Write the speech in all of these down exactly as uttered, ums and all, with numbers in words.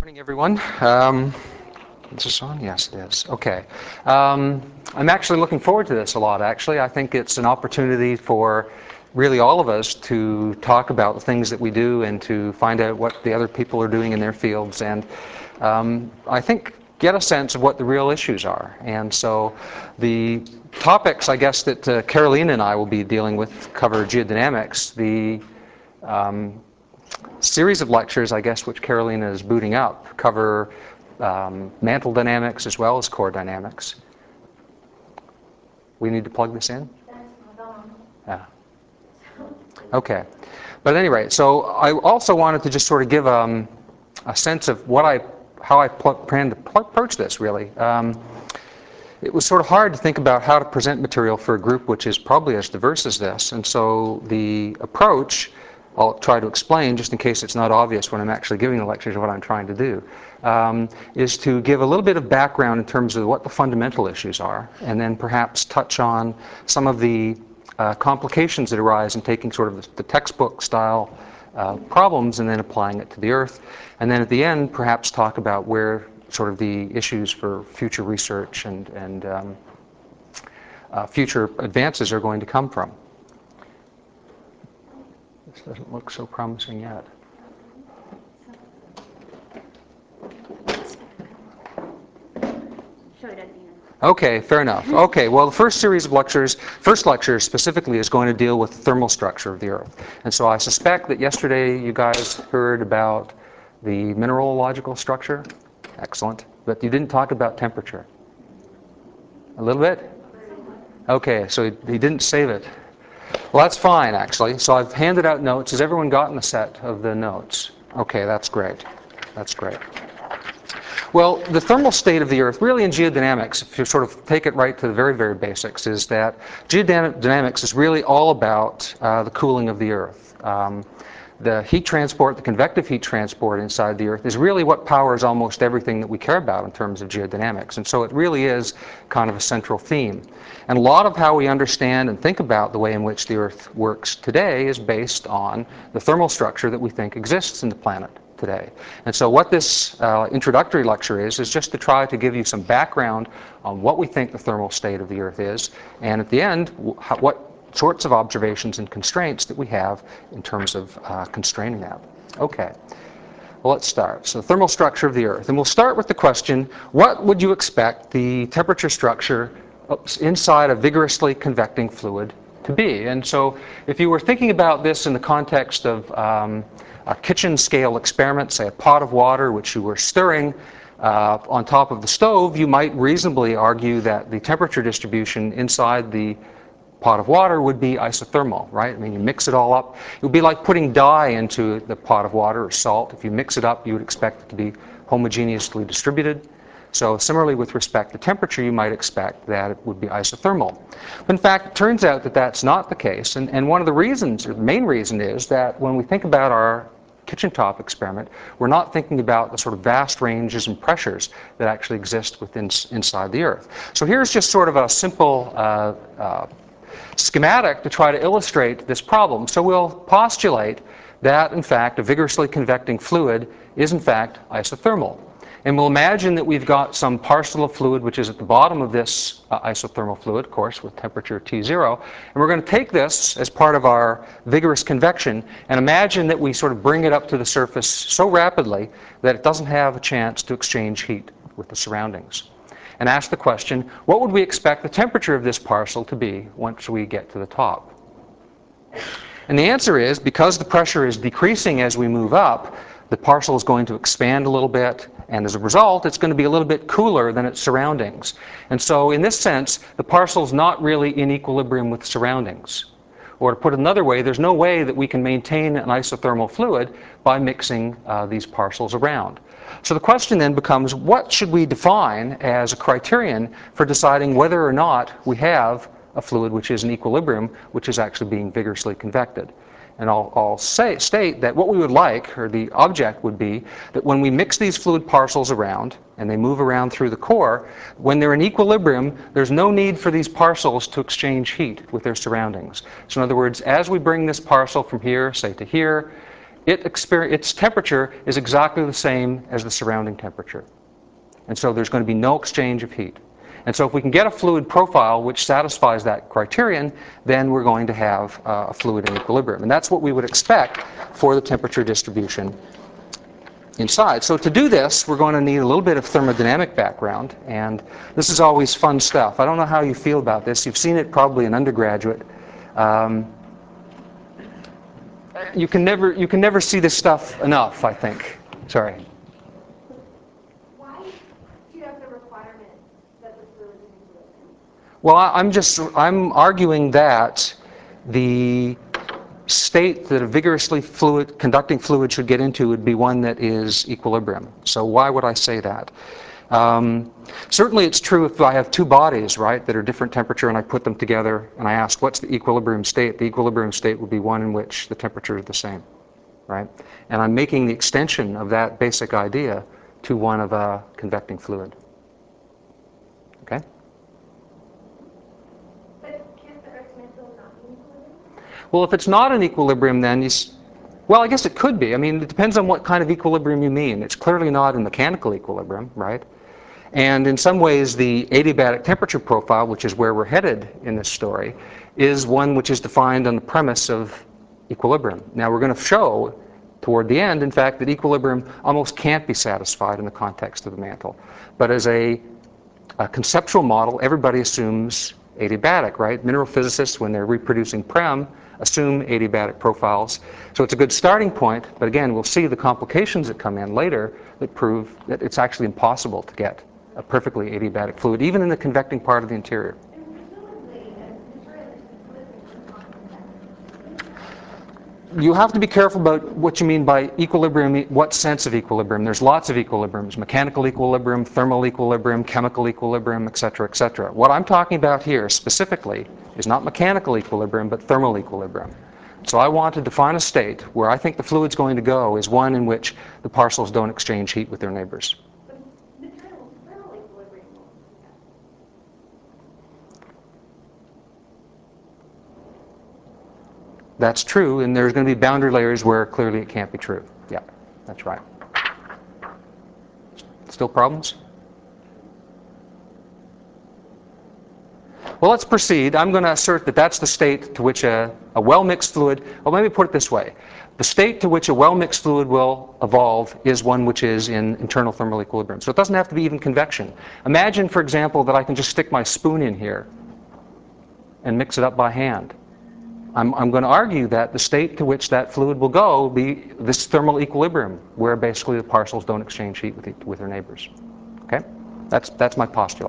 Morning, everyone. Um, is this on? Yes, it is. Okay. Um, I'm actually looking forward to this a lot, actually. I think it's an opportunity for really all of us to talk about the things that we do and to find out what the other people are doing in their fields, and um, I think get a sense of what the real issues are. And so the topics, I guess, that uh, Carolina and I will be dealing with cover geodynamics. The um, series of lectures, I guess, which Carolina is booting up, cover um, mantle dynamics as well as core dynamics. We need to plug this in? Yeah. Okay. But at any rate, so I also wanted to just sort of give um, a sense of what I, how I plan to approach this, really. Um, it was sort of hard to think about how to present material for a group which is probably as diverse as this, and so the approach, I'll try to explain just in case it's not obvious when I'm actually giving the lectures of what I'm trying to do, um, is to give a little bit of background in terms of what the fundamental issues are, and then perhaps touch on some of the uh, complications that arise in taking sort of the, the textbook style uh, problems and then applying it to the Earth, and then at the end perhaps talk about where sort of the issues for future research and, and um, uh, future advances are going to come from. This doesn't look so promising yet. Okay, fair enough. Okay, well, the first series of lectures, first lecture specifically, is going to deal with the thermal structure of the Earth. And so I suspect that yesterday you guys heard about the mineralogical structure. Excellent. But you didn't talk about temperature. A little bit? Okay, so he, he didn't save it. Well, that's fine, actually. So I've handed out notes. Has everyone gotten a set of the notes? Okay, that's great. That's great. Well, the thermal state of the Earth, really in geodynamics, if you sort of take it right to the very, very basics, is that geodynamics is really all about uh, the cooling of the Earth. Um, the heat transport, the convective heat transport inside the Earth is really what powers almost everything that we care about in terms of geodynamics. And so it really is kind of a central theme. And a lot of how we understand and think about the way in which the Earth works today is based on the thermal structure that we think exists in the planet today. And so what this uh, introductory lecture is, is just to try to give you some background on what we think the thermal state of the Earth is, and at the end, what sorts of observations and constraints that we have in terms of uh, constraining that. Okay, well, let's start. So the thermal structure of the Earth. And we'll start with the question, what would you expect the temperature structure inside a vigorously convecting fluid to be? And so if you were thinking about this in the context of um, a kitchen scale experiment, say a pot of water which you were stirring uh, on top of the stove, you might reasonably argue that the temperature distribution inside the pot of water would be isothermal, right? I mean, you mix it all up. It would be like putting dye into the pot of water or salt. If you mix it up, you would expect it to be homogeneously distributed. So similarly, with respect to temperature, you might expect that it would be isothermal. But in fact, it turns out that that's not the case. And, and one of the reasons, or the main reason, is that when we think about our kitchen top experiment, we're not thinking about the sort of vast ranges and pressures that actually exist within inside the Earth. So here's just sort of a simple uh, uh, schematic to try to illustrate this problem. So we'll postulate that, in fact, a vigorously convecting fluid is, in fact, isothermal. And we'll imagine that we've got some parcel of fluid which is at the bottom of this uh, isothermal fluid, of course, with temperature T zero. And we're going to take this as part of our vigorous convection and imagine that we sort of bring it up to the surface so rapidly that it doesn't have a chance to exchange heat with the surroundings. And ask the question, what would we expect the temperature of this parcel to be once we get to the top? And the answer is, because the pressure is decreasing as we move up, the parcel is going to expand a little bit, and as a result, it's going to be a little bit cooler than its surroundings. And so in this sense, the parcel is not really in equilibrium with surroundings. Or to put it another way, there's no way that we can maintain an isothermal fluid by mixing uh, these parcels around. So the question then becomes, what should we define as a criterion for deciding whether or not we have a fluid which is in equilibrium, which is actually being vigorously convected? And I'll, I'll say, state that what we would like, or the object would be, that when we mix these fluid parcels around, and they move around through the core, when they're in equilibrium, there's no need for these parcels to exchange heat with their surroundings. So in other words, as we bring this parcel from here, say to here, it exper its temperature is exactly the same as the surrounding temperature. And so there's going to be no exchange of heat. And so if we can get a fluid profile which satisfies that criterion, then we're going to have uh, a fluid in equilibrium. And that's what we would expect for the temperature distribution inside. So to do this, we're going to need a little bit of thermodynamic background. And this is always fun stuff. I don't know how you feel about this. You've seen it probably in undergraduate. Um, you can never, you can never see this stuff enough, I think. Sorry. Well, I'm just, I'm arguing that the state that a vigorously fluid, conducting fluid should get into would be one that is equilibrium. So why would I say that? Um, certainly it's true if I have two bodies, right, that are different temperature and I put them together and I ask what's the equilibrium state, the equilibrium state would be one in which the temperature is the same, right? And I'm making the extension of that basic idea to one of a convecting fluid. Okay? Well, if it's not in equilibrium, then you, well, I guess it could be. I mean, it depends on what kind of equilibrium you mean. It's clearly not in mechanical equilibrium, right? And in some ways, the adiabatic temperature profile, which is where we're headed in this story, is one which is defined on the premise of equilibrium. Now, we're going to show toward the end, in fact, that equilibrium almost can't be satisfied in the context of the mantle. But as a, a conceptual model, everybody assumes adiabatic, right? Mineral physicists, when they're reproducing Prem, assume adiabatic profiles. So it's a good starting point, but again, we'll see the complications that come in later that prove that it's actually impossible to get a perfectly adiabatic fluid, even in the convecting part of the interior. You have to be careful about what you mean by equilibrium, what sense of equilibrium. There's lots of equilibriums: mechanical equilibrium, thermal equilibrium, chemical equilibrium, et cetera, et cetera. What I'm talking about here specifically is not mechanical equilibrium, but thermal equilibrium. So I want to define a state where I think the fluid's going to go is one in which the parcels don't exchange heat with their neighbors. That's true, and there's going to be boundary layers where clearly it can't be true. Yeah, that's right. Still problems? Well, let's proceed. I'm going to assert that that's the state to which a, a well-mixed fluid, well, let me put it this way. The state to which a well-mixed fluid will evolve is one which is in internal thermal equilibrium. So it doesn't have to be even convection. Imagine, for example, that I can just stick my spoon in here and mix it up by hand. I'm, I'm going to argue that the state to which that fluid will go will be this thermal equilibrium, where basically the parcels don't exchange heat with, with their neighbors. Okay? That's, that's my postulate.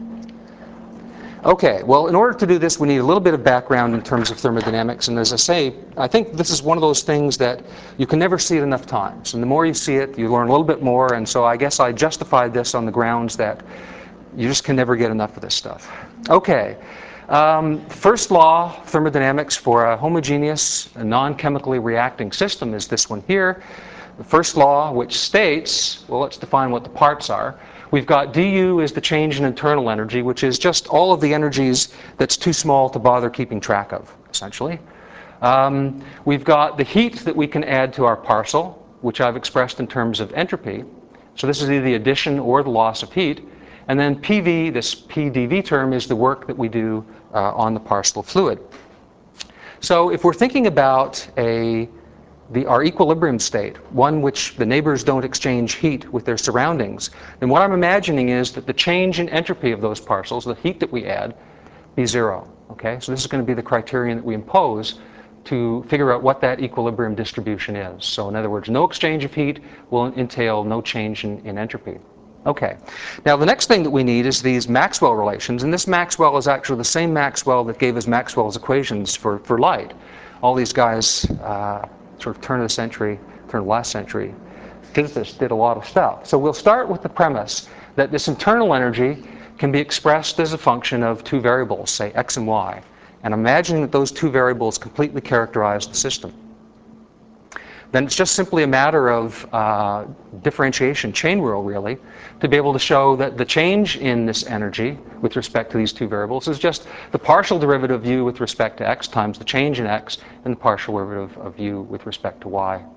Okay, well, in order to do this, we need a little bit of background in terms of thermodynamics. And as I say, I think this is one of those things that you can never see it enough times. And the more you see it, you learn a little bit more. And so I guess I justified this on the grounds that you just can never get enough of this stuff. Okay. Um, first law, thermodynamics for a homogeneous, a non-chemically reacting system is this one here. The first law, which states, well, let's define what the parts are. We've got du is the change in internal energy, which is just all of the energies that's too small to bother keeping track of, essentially. Um, we've got the heat that we can add to our parcel, which I've expressed in terms of entropy. So this is either the addition or the loss of heat. And then P V, this P d V term, is the work that we do uh, on the parcel of fluid. So if we're thinking about a, the, our equilibrium state, one which the neighbors don't exchange heat with their surroundings, then what I'm imagining is that the change in entropy of those parcels, the heat that we add, be zero. Okay? So this is going to be the criterion that we impose to figure out what that equilibrium distribution is. So in other words, no exchange of heat will entail no change in, in entropy. Okay. Now the next thing that we need is these Maxwell relations, and this Maxwell is actually the same Maxwell that gave us Maxwell's equations for, for light. All these guys, uh, sort of turn of the century, turn of last century, physicists did a lot of stuff. So we'll start with the premise that this internal energy can be expressed as a function of two variables, say x and y, and imagining that those two variables completely characterize the system. Then it's just simply a matter of uh, differentiation, chain rule really, to be able to show that the change in this energy with respect to these two variables is just the partial derivative of u with respect to x times the change in x and the partial derivative of u with respect to y.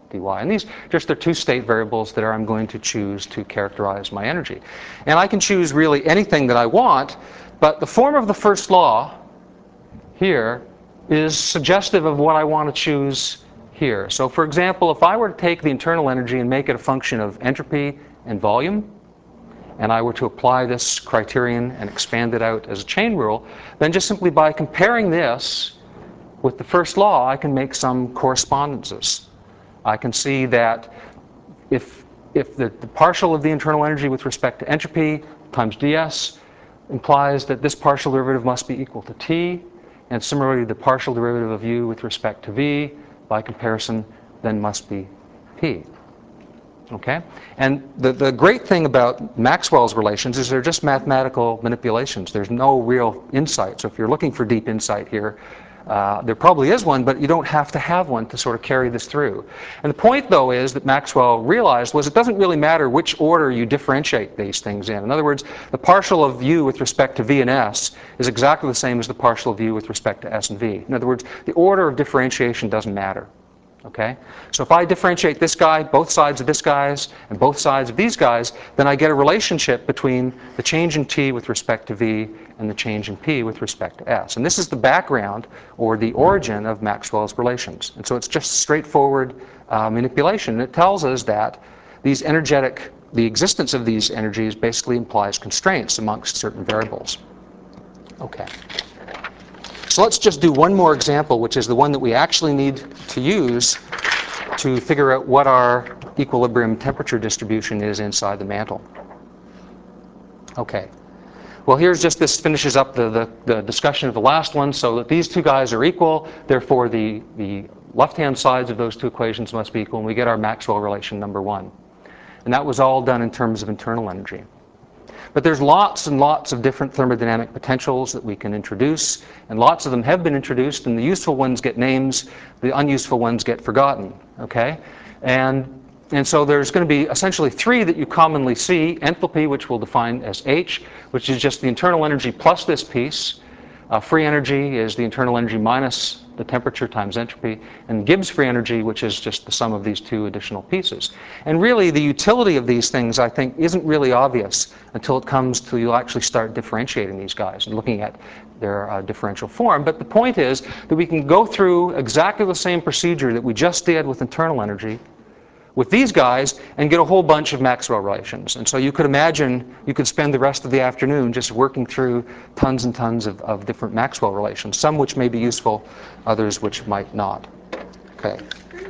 dy. And these just are two state variables that are, I'm going to choose to characterize my energy. And I can choose really anything that I want, but the form of the first law here is suggestive of what I want to choose here. So for example, if I were to take the internal energy and make it a function of entropy and volume, and I were to apply this criterion and expand it out as a chain rule, then just simply by comparing this with the first law, I can make some correspondences. I can see that if, if the, the partial of the internal energy with respect to entropy times ds implies that this partial derivative must be equal to t, and similarly the partial derivative of u with respect to v by comparison then must be p. Okay? And the, the great thing about Maxwell's relations is they're just mathematical manipulations. There's no real insight. So if you're looking for deep insight here, uh, there probably is one, but you don't have to have one to sort of carry this through. And the point, though, is that Maxwell realized was it doesn't really matter which order you differentiate these things in. In other words, the partial of u with respect to v and s is exactly the same as the partial of u with respect to s and v. In other words, the order of differentiation doesn't matter. Okay? So if I differentiate this guy, both sides of this guy's, and both sides of these guys, then I get a relationship between the change in t with respect to v and the change in p with respect to s. And this is the background, or the origin, of Maxwell's relations. And so it's just straightforward uh, manipulation. It tells us that these energetic, the existence of these energies basically implies constraints amongst certain variables. Okay. So let's just do one more example, which is the one that we actually need to use to figure out what our equilibrium temperature distribution is inside the mantle. Okay. Well, here's just, this finishes up the, the, the discussion of the last one, so that these two guys are equal. Therefore, the, the left-hand sides of those two equations must be equal, and we get our Maxwell relation number one. And that was all done in terms of internal energy. But there's lots and lots of different thermodynamic potentials that we can introduce, and lots of them have been introduced, and the useful ones get names, the unuseful ones get forgotten, okay? And, and so there's going to be essentially three that you commonly see. Enthalpy, which we'll define as H, which is just the internal energy plus this piece. Uh, free energy is the internal energy minus the temperature times entropy, and Gibbs free energy, which is just the sum of these two additional pieces. And really, the utility of these things, I think, isn't really obvious until it comes to you actually start differentiating these guys and looking at their uh, differential form. But the point is that we can go through exactly the same procedure that we just did with internal energy with these guys and get a whole bunch of Maxwell relations. And so you could imagine you could spend the rest of the afternoon just working through tons and tons of, of different Maxwell relations, some which may be useful, others which might not. Okay.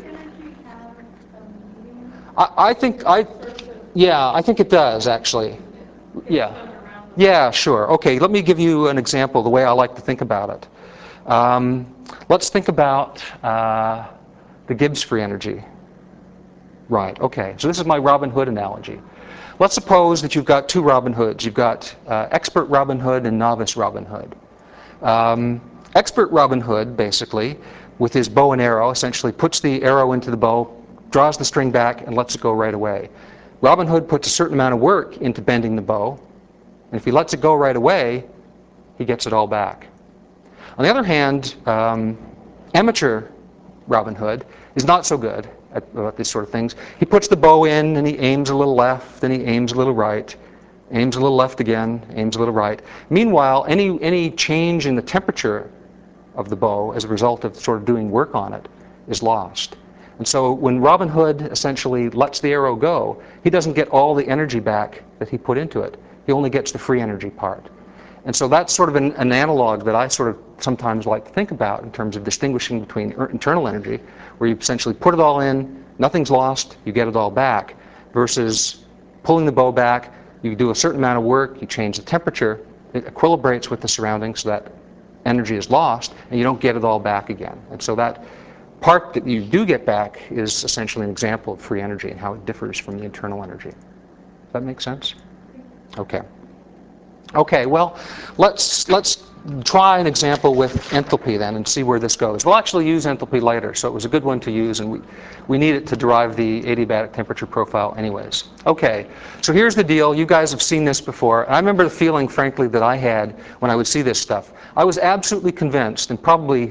I, I think I, yeah, I think it does actually. Yeah. Yeah, sure. Okay, let me give you an example, the way I like to think about it. Um, let's think about uh, the Gibbs free energy. Right, okay. So this is my Robin Hood analogy. Let's suppose that you've got two Robin Hoods. You've got uh, expert Robin Hood and novice Robin Hood. Um, expert Robin Hood, basically, with his bow and arrow, essentially puts the arrow into the bow, draws the string back, and lets it go right away. Robin Hood puts a certain amount of work into bending the bow, and if he lets it go right away, he gets it all back. On the other hand, um, amateur Robin Hood is not so good at, about these sort of things. He puts the bow in and he aims a little left, then he aims a little right, aims a little left again, aims a little right. Meanwhile, any, any change in the temperature of the bow as a result of sort of doing work on it is lost. And so when Robin Hood essentially lets the arrow go, he doesn't get all the energy back that he put into it. He only gets the free energy part. And so that's sort of an, an analog that I sort of sometimes like to think about in terms of distinguishing between internal energy, where you essentially put it all in, nothing's lost, you get it all back, versus pulling the bow back, you do a certain amount of work, you change the temperature, it equilibrates with the surroundings so that energy is lost, and you don't get it all back again. And so that part that you do get back is essentially an example of free energy and how it differs from the internal energy. Does that make sense? Okay. Okay, well, let's, let's try an example with enthalpy then and see where this goes. We'll actually use enthalpy later, so it was a good one to use, and we, we need it to derive the adiabatic temperature profile anyways. Okay, so here's the deal. You guys have seen this before. I remember the feeling, frankly, that I had when I would see this stuff. I was absolutely convinced, and probably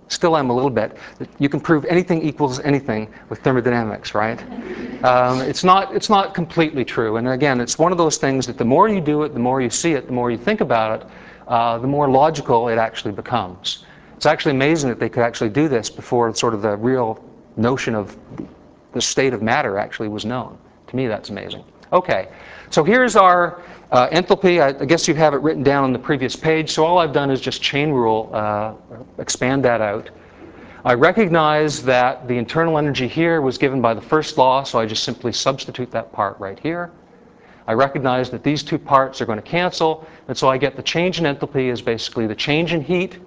still am a little bit. You can prove anything equals anything with thermodynamics, right? Um, it's not, it's not completely true. And again, it's one of those things that the more you do it, the more you see it, the more you think about it, uh, the more logical it actually becomes. It's actually amazing that they could actually do this before sort of the real notion of the state of matter actually was known. To me, that's amazing. Okay, so here's our uh, enthalpy. I, I guess you have it written down on the previous page. So all I've done is just chain rule, uh, expand that out. I recognize that the internal energy here was given by the first law, so I just simply substitute that part right here. I recognize that these two parts are going to cancel, and so I get the change in enthalpy is basically the change in heat,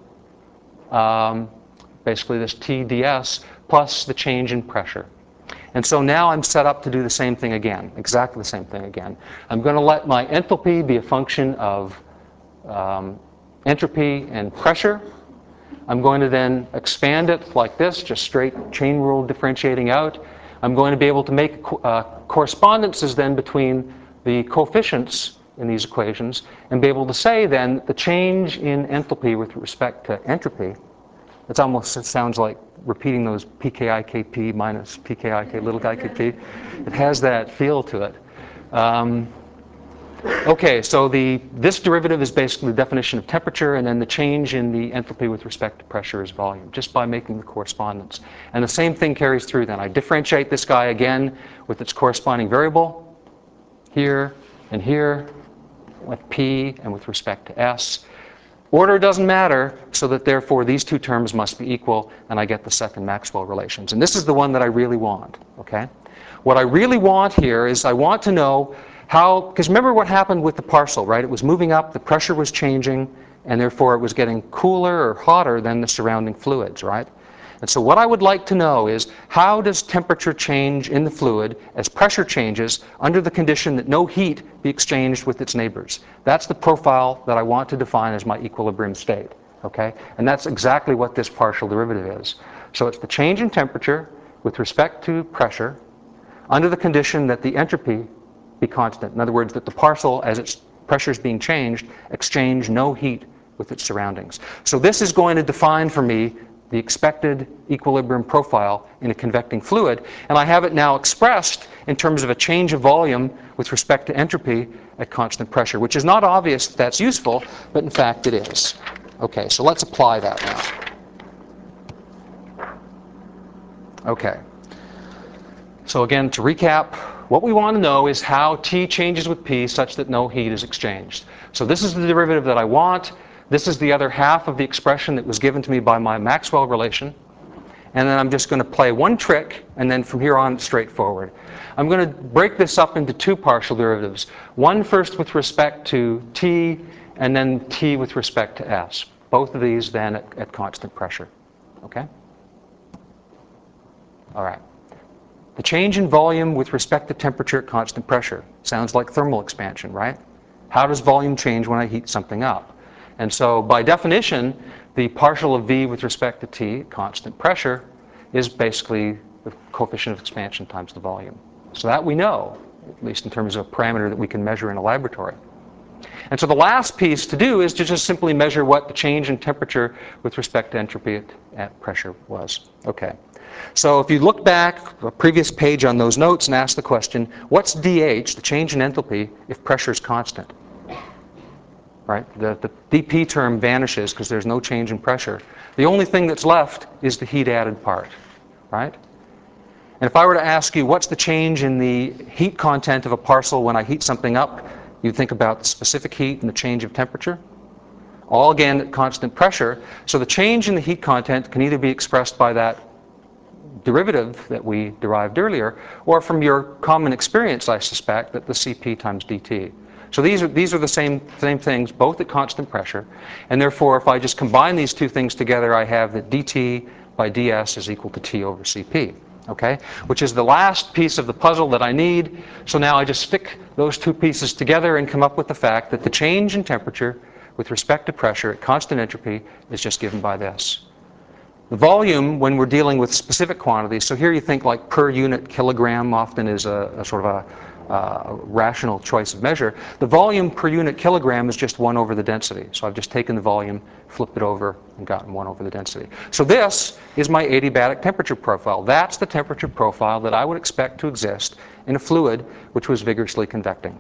um, basically this T ds, plus the change in pressure. And so now I'm set up to do the same thing again, exactly the same thing again. I'm going to let my enthalpy be a function of um, entropy and pressure. I'm going to then expand it like this, just straight chain rule differentiating out. I'm going to be able to make uh, correspondences then between the coefficients in these equations and be able to say then the change in enthalpy with respect to entropy. It's almost, it sounds like repeating those P K I K P minus P K I K little I K P. It has that feel to it. Um, okay, so the, this derivative is basically the definition of temperature, and then the change in the enthalpy with respect to pressure is volume, just by making the correspondence. And the same thing carries through then. I differentiate this guy again with its corresponding variable, here and here, with P and with respect to S. Order doesn't matter, so that therefore these two terms must be equal, and I get the second Maxwell relations. And this is the one that I really want, okay? What I really want here is I want to know how, because remember what happened with the parcel, right? It was moving up, the pressure was changing, and therefore it was getting cooler or hotter than the surrounding fluids, right? And so what I would like to know is how does temperature change in the fluid as pressure changes under the condition that no heat be exchanged with its neighbors? That's the profile that I want to define as my equilibrium state, okay? And that's exactly what this partial derivative is. So it's the change in temperature with respect to pressure under the condition that the entropy be constant. In other words, that the parcel, as its pressure is being changed, exchange no heat with its surroundings. So this is going to define for me the expected equilibrium profile in a convecting fluid, and I have it now expressed in terms of a change of volume with respect to entropy at constant pressure, which is not obvious that that's useful, but in fact it is. Okay, so let's apply that now. Okay. So again, to recap, what we want to know is how T changes with P such that no heat is exchanged. So this is the derivative that I want. This is the other half of the expression that was given to me by my Maxwell relation. And then I'm just going to play one trick, and then from here on, straightforward. I'm going to break this up into two partial derivatives. One first with respect to T, and then T with respect to S. Both of these then at, at constant pressure. Okay? All right. The change in volume with respect to temperature at constant pressure. Sounds like thermal expansion, right? How does volume change when I heat something up? And so by definition, the partial of V with respect to T at constant pressure is basically the coefficient of expansion times the volume. So that we know, at least in terms of a parameter that we can measure in a laboratory. And so the last piece to do is to just simply measure what the change in temperature with respect to entropy at, at pressure was. Okay. So if you look back a previous page on those notes and ask the question, what's dH, the change in enthalpy, if pressure is constant? Right? The, the dP term vanishes because there's no change in pressure. The only thing that's left is the heat added part. Right? And if I were to ask you what's the change in the heat content of a parcel when I heat something up, you'd think about the specific heat and the change of temperature. All again at constant pressure. So the change in the heat content can either be expressed by that derivative that we derived earlier, or from your common experience, I suspect, that the Cp times dt. So these are, these are the same, same things, both at constant pressure. And therefore, if I just combine these two things together, I have that dt by ds is equal to T over Cp. Okay? Which is the last piece of the puzzle that I need. So now I just stick those two pieces together and come up with the fact that the change in temperature with respect to pressure at constant entropy is just given by this. The volume, when we're dealing with specific quantities, so here you think like per unit kilogram often is a, a sort of a, uh, a rational choice of measure. The volume per unit kilogram is just one over the density. So I've just taken the volume, flipped it over, and gotten one over the density. So this is my adiabatic temperature profile. That's the temperature profile that I would expect to exist in a fluid which was vigorously convecting.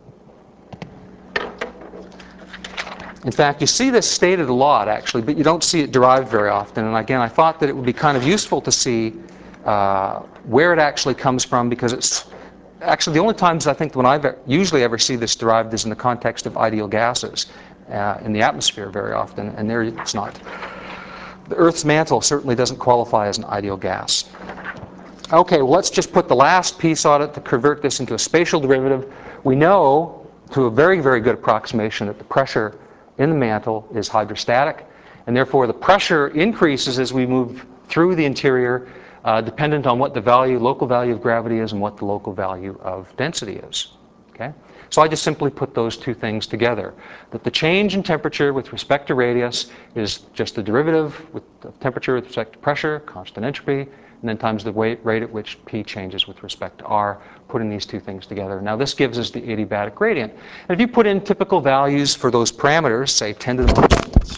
In fact, you see this stated a lot, actually, but you don't see it derived very often. And again, I thought that it would be kind of useful to see uh, where it actually comes from, because it's actually the only times I think when I usually ever see this derived is in the context of ideal gases uh, in the atmosphere very often, and there it's not. The Earth's mantle certainly doesn't qualify as an ideal gas. Okay, well, let's just put the last piece on it to convert this into a spatial derivative. We know, to a very, very good approximation, that the pressure in the mantle is hydrostatic, and therefore the pressure increases as we move through the interior, uh, dependent on what the value, local value of gravity is and what the local value of density is. Okay? So I just simply put those two things together, that the change in temperature with respect to radius is just the derivative with the temperature with respect to pressure, constant entropy, and then times the rate at which P changes with respect to R, putting these two things together. Now this gives us the adiabatic gradient. And if you put in typical values for those parameters, say ten to the minus,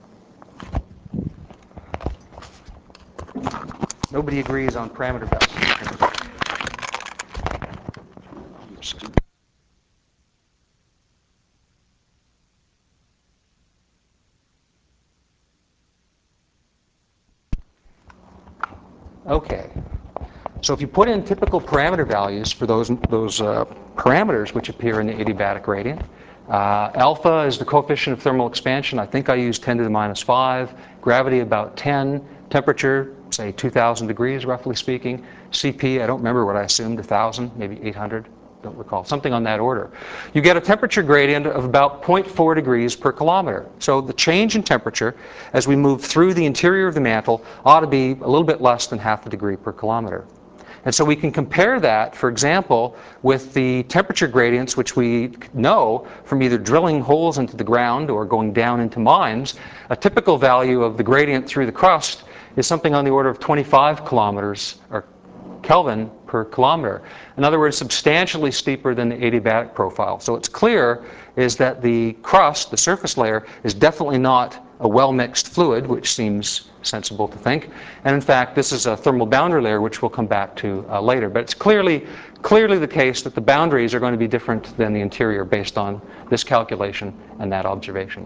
nobody agrees on parameter values. Okay. So if you put in typical parameter values for those, those uh, parameters which appear in the adiabatic gradient, uh, alpha is the coefficient of thermal expansion. I think I used ten to the minus five. Gravity about ten. Temperature, say two thousand degrees, roughly speaking. C P, I don't remember what I assumed, one thousand, maybe eight hundred. Don't recall, something on that order. You get a temperature gradient of about zero point four degrees per kilometer. So the change in temperature as we move through the interior of the mantle ought to be a little bit less than half a degree per kilometer. And so we can compare that, for example, with the temperature gradients which we know from either drilling holes into the ground or going down into mines. A typical value of the gradient through the crust is something on the order of twenty-five kilometers or Kelvin per kilometer. In other words, substantially steeper than the adiabatic profile. So it's clear is that the crust, the surface layer, is definitely not a well-mixed fluid, which seems sensible to think. And in fact, this is a thermal boundary layer, which we'll come back to uh, later. But it's clearly, clearly the case that the boundaries are going to be different than the interior based on this calculation and that observation.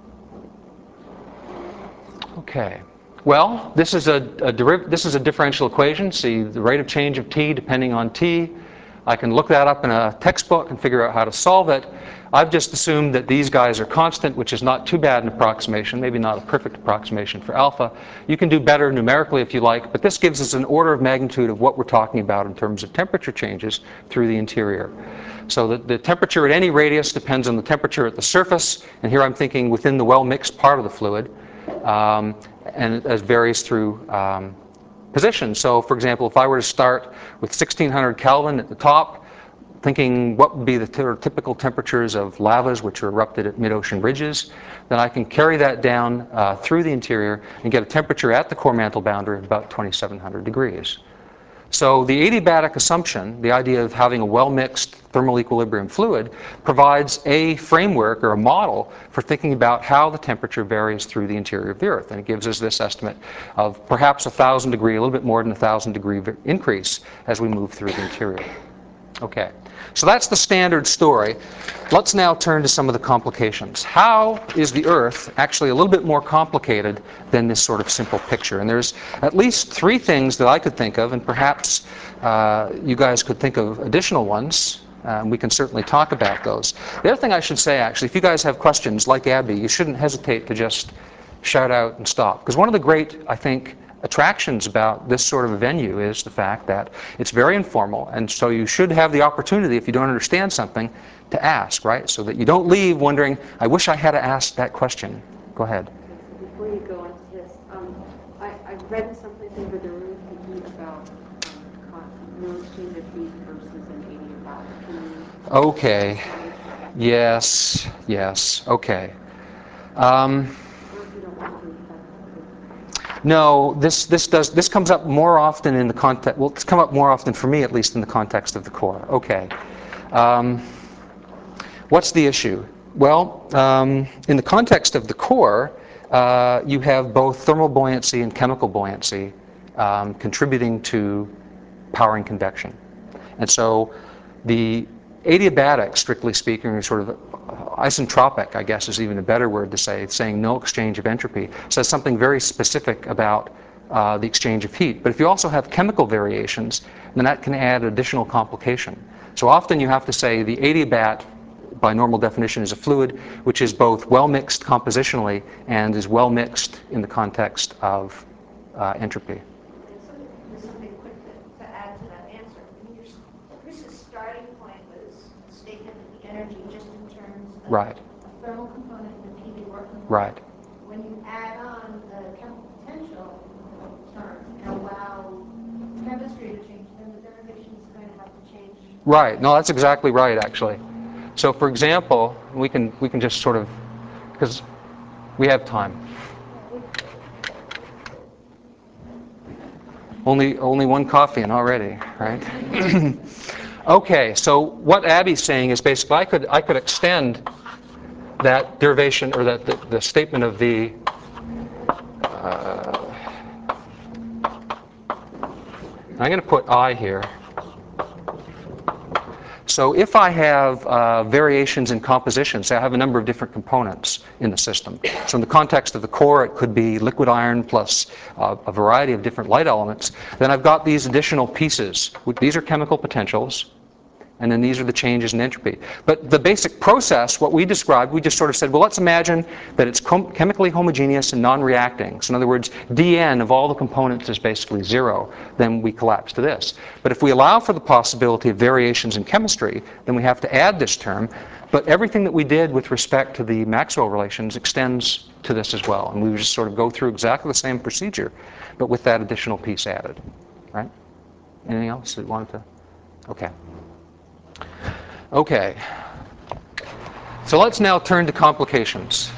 Okay. Well, this is a, a deriv this is a differential equation. See the rate of change of T depending on T. I can look that up in a textbook and figure out how to solve it. I've just assumed that these guys are constant, which is not too bad an approximation, maybe not a perfect approximation for alpha. You can do better numerically if you like, but this gives us an order of magnitude of what we're talking about in terms of temperature changes through the interior. So the, the temperature at any radius depends on the temperature at the surface, and here I'm thinking within the well-mixed part of the fluid. Um, and it varies through um, position. So for example, if I were to start with sixteen hundred Kelvin at the top, thinking what would be the typical temperatures of lavas which are erupted at mid-ocean ridges, then I can carry that down uh, through the interior and get a temperature at the core mantle boundary of about twenty-seven hundred degrees. So the adiabatic assumption, the idea of having a well-mixed thermal equilibrium fluid, provides a framework or a model for thinking about how the temperature varies through the interior of the Earth. And it gives us this estimate of perhaps a thousand degree, a little bit more than a thousand degree increase as we move through the interior. Okay, so that's the standard story. Let's now turn to some of the complications. How is the Earth actually a little bit more complicated than this sort of simple picture? And there's at least three things that I could think of, and perhaps uh, you guys could think of additional ones. Um, we can certainly talk about those. The other thing I should say, actually, if you guys have questions, like Abby, you shouldn't hesitate to just shout out and stop. Because one of the great, I think, attractions about this sort of a venue is the fact that it's very informal, and so you should have the opportunity, if you don't understand something, to ask, right? So that you don't leave wondering, I wish I had asked that question. Go ahead. So before you go on to this, um, I, I read something over the room thinking about um, no exchange of heat versus an adiabatic. Okay. Yes, yes, okay. Um, No, this this does this comes up more often in the context. Well, it's come up more often for me, at least, in the context of the core. Okay. Um, what's the issue? Well, um, in the context of the core, uh, you have both thermal buoyancy and chemical buoyancy um, contributing to powering convection. And so the adiabatic, strictly speaking, or sort of isentropic, I guess is even a better word to say, saying no exchange of entropy, says something very specific about uh, the exchange of heat. But if you also have chemical variations, then that can add additional complication. So often you have to say the adiabat, by normal definition, is a fluid which is both well mixed compositionally and is well mixed in the context of uh, entropy. There's something quick to, to add to that answer. I mean, Chris's starting point was the statement of the energy just in terms of right. a thermal component and a P V work component. Right. When you add on the chemical potential term and allow chemistry to change, then the derivation is going to have to change. Right. No, that's exactly right, actually. So, for example, we can we can just sort of, because we have time. Only only one coffee and already, right? Okay. So what Abby's saying is basically I could I could extend that derivation or that the, the statement of the uh, I'm going to put I here. So if I have uh, variations in composition, say I have a number of different components in the system. So in the context of the core, it could be liquid iron plus uh, a variety of different light elements. Then I've got these additional pieces. These are chemical potentials. And then these are the changes in entropy. But the basic process, what we described, we just sort of said, well, let's imagine that it's com chemically homogeneous and non-reacting. So in other words, dn of all the components is basically zero. Then we collapse to this. But if we allow for the possibility of variations in chemistry, then we have to add this term. But everything that we did with respect to the Maxwell relations extends to this as well. And we would just sort of go through exactly the same procedure, but with that additional piece added. Right? Anything else that you wanted to? Okay. Okay, so let's now turn to complications.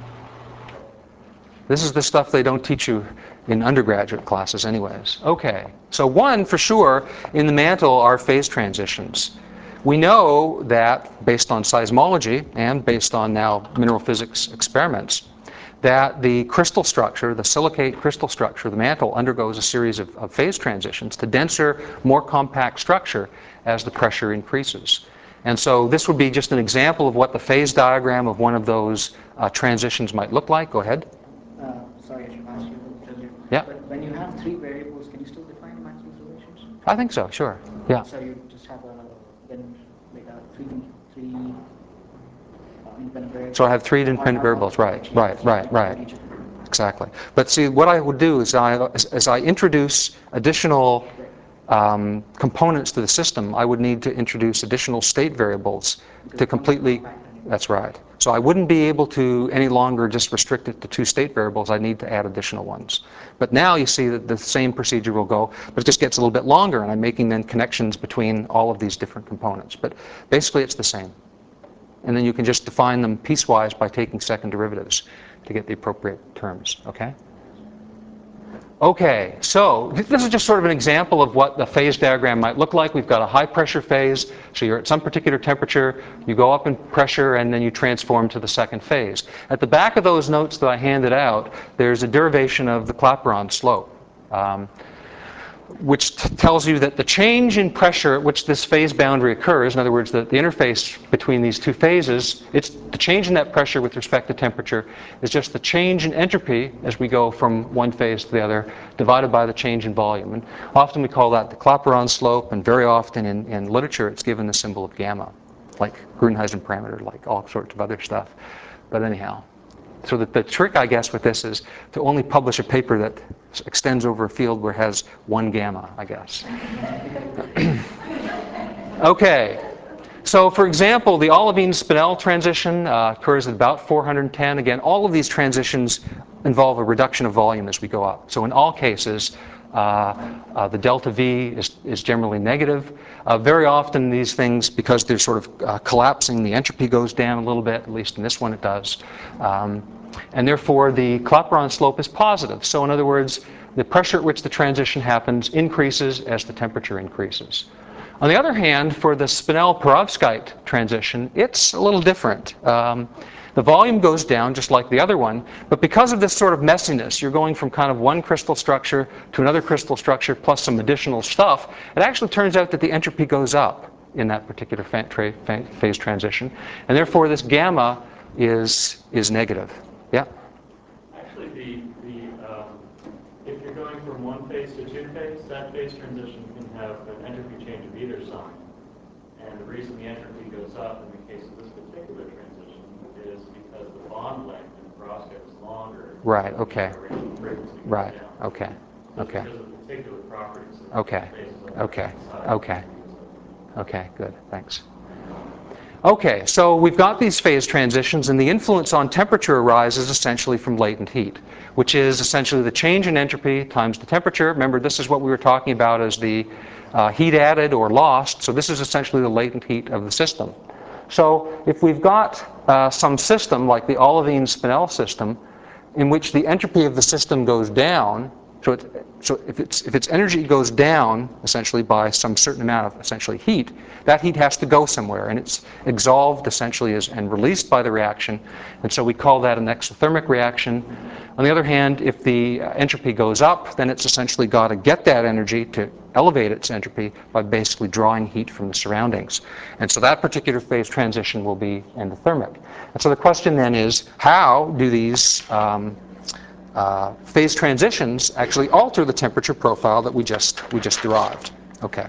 This is the stuff they don't teach you in undergraduate classes anyways. Okay, so one, for sure, in the mantle are phase transitions. We know that, based on seismology and based on now mineral physics experiments, that the crystal structure, the silicate crystal structure, the mantle, undergoes a series of, of phase transitions to denser, more compact structure as the pressure increases. And so this would be just an example of what the phase diagram of one of those uh, transitions might look like. Go ahead. Uh, sorry, I should ask you earlier. Yeah. But when you have three variables, can you still define Maxwell's relations? I think so, sure. Yeah. So you just have a then like a three three uh, independent variables. So I have three independent variables, right, right, right, right. Exactly. But see, what I would do is I, as, as I introduce additional um, components to the system, I would need to introduce additional state variables to completely, that's right. So I wouldn't be able to any longer just restrict it to two state variables. I need to add additional ones. But now you see that the same procedure will go, but it just gets a little bit longer, and I'm making then connections between all of these different components. But basically it's the same. And then you can just define them piecewise by taking second derivatives to get the appropriate terms, okay? Okay, so this is just sort of an example of what the phase diagram might look like. We've got a high pressure phase, so you're at some particular temperature, you go up in pressure, and then you transform to the second phase. At the back of those notes that I handed out, there's a derivation of the Clapeyron slope, um, which t tells you that the change in pressure at which this phase boundary occurs, in other words, the, the interface between these two phases, it's the change in that pressure with respect to temperature is just the change in entropy as we go from one phase to the other, divided by the change in volume. And often we call that the Clapeyron slope, and very often in, in literature it's given the symbol of gamma, like Grunhausen parameter, like all sorts of other stuff. But anyhow. So that the trick, I guess, with this is to only publish a paper that extends over a field where it has one gamma, I guess. Okay. So, for example, the olivine-Spinel transition uh, occurs at about four hundred ten. Again, all of these transitions involve a reduction of volume as we go up. So in all cases, uh, uh, the delta V is, is generally negative. Uh, very often these things, because they're sort of uh, collapsing, the entropy goes down a little bit, at least in this one it does. Um, and therefore the Clapeyron slope is positive. So in other words, the pressure at which the transition happens increases as the temperature increases. On the other hand, for the Spinel-Perovskite transition, it's a little different. Um, the volume goes down just like the other one, but because of this sort of messiness, you're going from kind of one crystal structure to another crystal structure plus some additional stuff, it actually turns out that the entropy goes up in that particular phase transition, and therefore this gamma is, is negative. Yeah? Actually, the, the, um, if you're going from one phase to two phase, that phase transition can have an entropy change of either sign. And the reason the entropy goes up in the case of this particular transition is because the bond length in the perovskite is longer. Right, okay. Right, down. okay, okay. Because of the particular properties of Okay, the phases of okay, the side. okay. Okay, good, thanks. Okay, so we've got these phase transitions, and the influence on temperature arises essentially from latent heat, which is essentially the change in entropy times the temperature. Remember, this is what we were talking about as the uh, heat added or lost, so this is essentially the latent heat of the system. So if we've got uh, some system, like the olivine-Spinel system, in which the entropy of the system goes down, so, it, so if, it's, if its energy goes down, essentially, by some certain amount of, essentially, heat, that heat has to go somewhere, and it's exsolved, essentially, as, and released by the reaction, and so we call that an exothermic reaction. On the other hand, if the entropy goes up, then it's essentially got to get that energy to elevate its entropy by basically drawing heat from the surroundings. And so that particular phase transition will be endothermic. And so the question then is, how do these um, Uh, phase transitions actually alter the temperature profile that we just we just derived. Okay.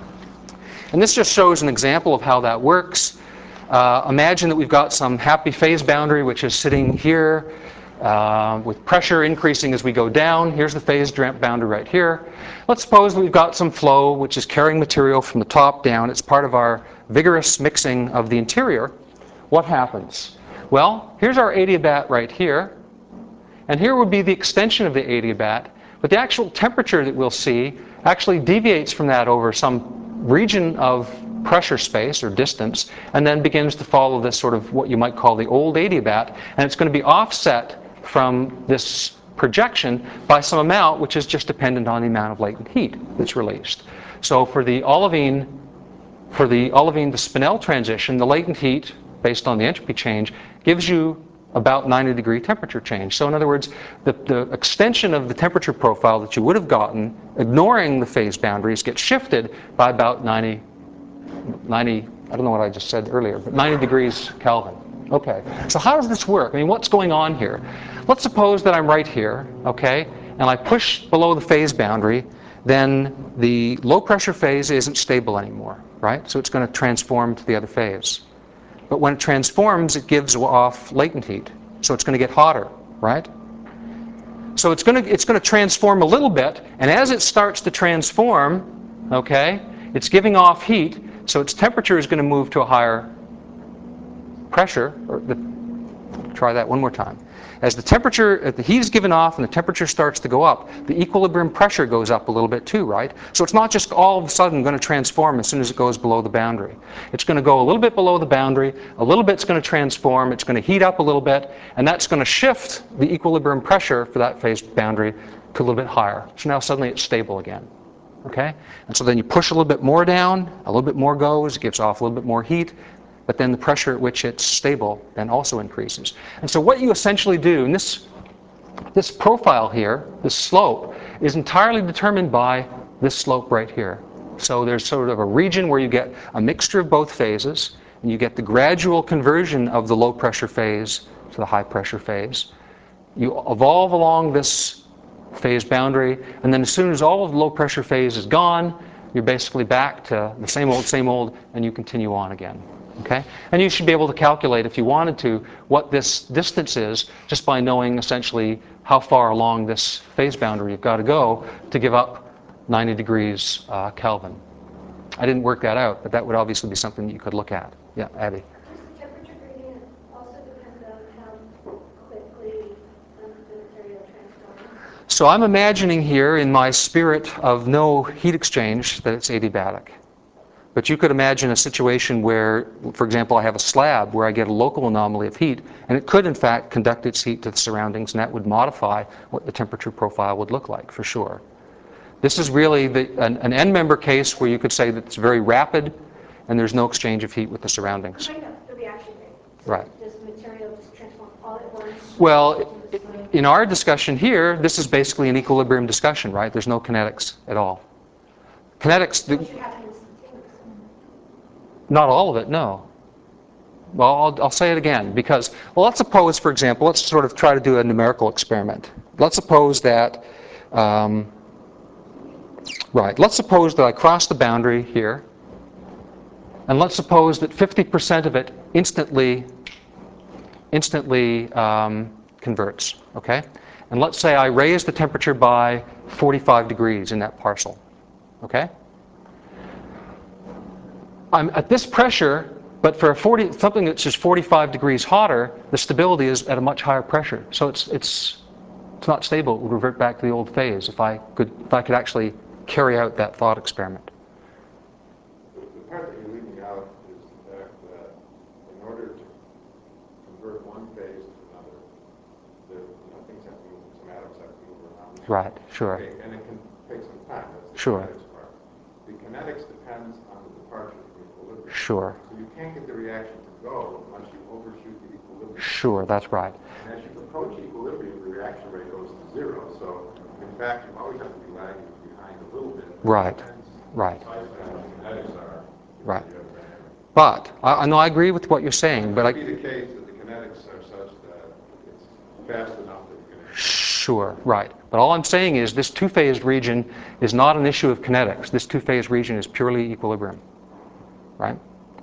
And this just shows an example of how that works. Uh, imagine that we've got some happy phase boundary which is sitting here uh, with pressure increasing as we go down. Here's the phase boundary right here. Let's suppose that we've got some flow which is carrying material from the top down. It's part of our vigorous mixing of the interior. What happens? Well, here's our adiabat right here. And here would be the extension of the adiabat, but the actual temperature that we'll see actually deviates from that over some region of pressure space or distance, and then begins to follow this sort of what you might call the old adiabat, and it's going to be offset from this projection by some amount which is just dependent on the amount of latent heat that's released. So for the olivine, for the olivine to Spinel transition, the latent heat, based on the entropy change, gives you about ninety degree temperature change. So in other words, the, the extension of the temperature profile that you would have gotten, ignoring the phase boundaries, gets shifted by about ninety, ninety, I don't know what I just said earlier, but ninety degrees Kelvin. Okay, so how does this work? I mean, what's going on here? Let's suppose that I'm right here, okay, and I push below the phase boundary, then the low pressure phase isn't stable anymore, right? So it's going to transform to the other phase. But when it transforms, it gives off latent heat. So it's going to get hotter, right? So it's going to, it's going to transform a little bit, and as it starts to transform, okay, it's giving off heat, so its temperature is going to move to a higher pressure. Or the, try that one more time. As the temperature, if the heat is given off and the temperature starts to go up, the equilibrium pressure goes up a little bit too, right? So it's not just all of a sudden going to transform as soon as it goes below the boundary. It's going to go a little bit below the boundary, a little bit's going to transform, it's going to heat up a little bit, and that's going to shift the equilibrium pressure for that phase boundary to a little bit higher. So now suddenly it's stable again. Okay? And so then you push a little bit more down, a little bit more goes, it gives off a little bit more heat, but then the pressure at which it's stable then also increases. And so what you essentially do, and this, this profile here, this slope, is entirely determined by this slope right here. So there's sort of a region where you get a mixture of both phases, and you get the gradual conversion of the low pressure phase to the high pressure phase. You evolve along this phase boundary, and then as soon as all of the low pressure phase is gone, you're basically back to the same old, same old, and you continue on again. Okay? And you should be able to calculate, if you wanted to, what this distance is just by knowing essentially how far along this phase boundary you've got to go to give up ninety degrees uh, Kelvin. I didn't work that out, but that would obviously be something that you could look at. Yeah, Abby? Does the temperature gradient also depend on how quickly the material transforms? So I'm imagining here, in my spirit of no heat exchange, that it's adiabatic. But you could imagine a situation where, for example, I have a slab where I get a local anomaly of heat, and it could, in fact, conduct its heat to the surroundings, and that would modify what the temperature profile would look like, for sure. This is really the, an, an end-member case where you could say that it's very rapid and there's no exchange of heat with the surroundings. I know, the reaction rate. So Right. does the material just transform all at once? Well, in our discussion here, this is basically an equilibrium discussion, right? There's no kinetics at all. Kinetics, What should happen instantaneously? not all of it, no. Well, I'll, I'll say it again because, well, let's suppose, for example, let's sort of try to do a numerical experiment. Let's suppose that, um, right, let's suppose that I cross the boundary here, and let's suppose that fifty percent of it instantly, instantly um, converts, okay? And let's say I raise the temperature by forty-five degrees in that parcel, okay? I'm at this pressure, but for a forty, something that's just forty-five degrees hotter, the stability is at a much higher pressure. So it's, it's, it's not stable. It would revert back to the old phase if I could, if I could actually carry out that thought experiment. The part that you're leaving out is the fact that in order to convert one phase to another, there, you know, things have to move, some atoms have to move around. Right, sure. Okay, and it can take some time. That's the Sure. kinetics part. The kinetics depends on the departure from equilibrium. Sure. So you can't get the reaction to go unless you overshoot the equilibrium. Sure, that's right. And as you approach equilibrium, the reaction rate goes to zero. So in fact, you always have to be lagging behind a little bit. Right. It depends Right. precisely on what the kinetics are. Right. But I, I know I agree with what you're saying, but It I. could be the case that the kinetics are such that it's fast enough that you can. Sure, right. But all I'm saying is this two-phased region is not an issue of kinetics. This two-phased region is purely equilibrium, right?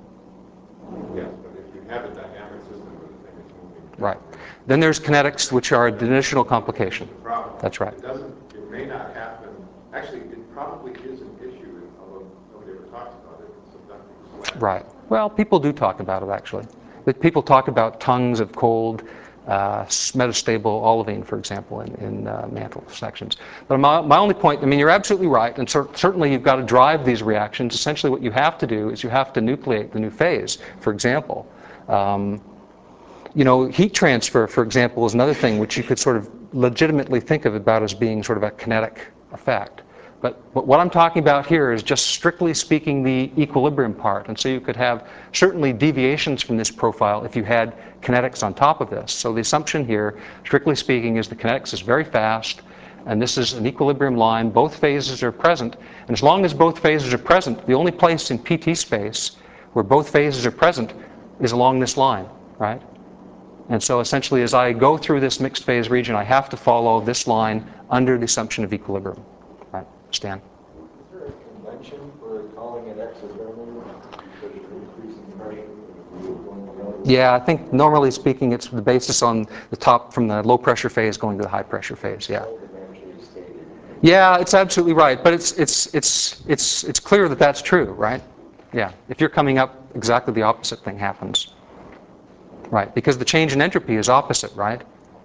Yes, but if you have a dynamic system where the thing is moving. Right. Then there's kinetics, which are an additional complication. The problem. That's right. It doesn't, it may not happen, actually, it probably is an issue, although nobody ever talks about it, in subducting slab. Right. Well, people do talk about it, actually. But people talk about tongues of cold, uh, metastable olivine, for example, in, in uh, mantle sections. But my, my only point, I mean, you're absolutely right, and cer certainly you've got to drive these reactions. Essentially what you have to do is you have to nucleate the new phase, for example. Um, you know, heat transfer, for example, is another thing which you could sort of legitimately think of about as being sort of a kinetic effect. But, but what I'm talking about here is just strictly speaking the equilibrium part. And so you could have certainly deviations from this profile if you had kinetics on top of this. So the assumption here, strictly speaking, is the kinetics is very fast, and this is an equilibrium line. Both phases are present. And as long as both phases are present, the only place in P T space where both phases are present is along this line, right? And so essentially, as I go through this mixed phase region, I have to follow this line under the assumption of equilibrium. Right, Stan? Is there a convention for calling it exothermal because you're increasing pressure and you're going the other way? Yeah, I think normally speaking, it's the basis on the top from the low pressure phase going to the high pressure phase. Yeah. Eventually stated. Yeah, it's absolutely right. But it's it's it's it's it's clear that that's true, right? Yeah. If you're coming up, exactly the opposite thing happens. Right, because the change in entropy is opposite, right,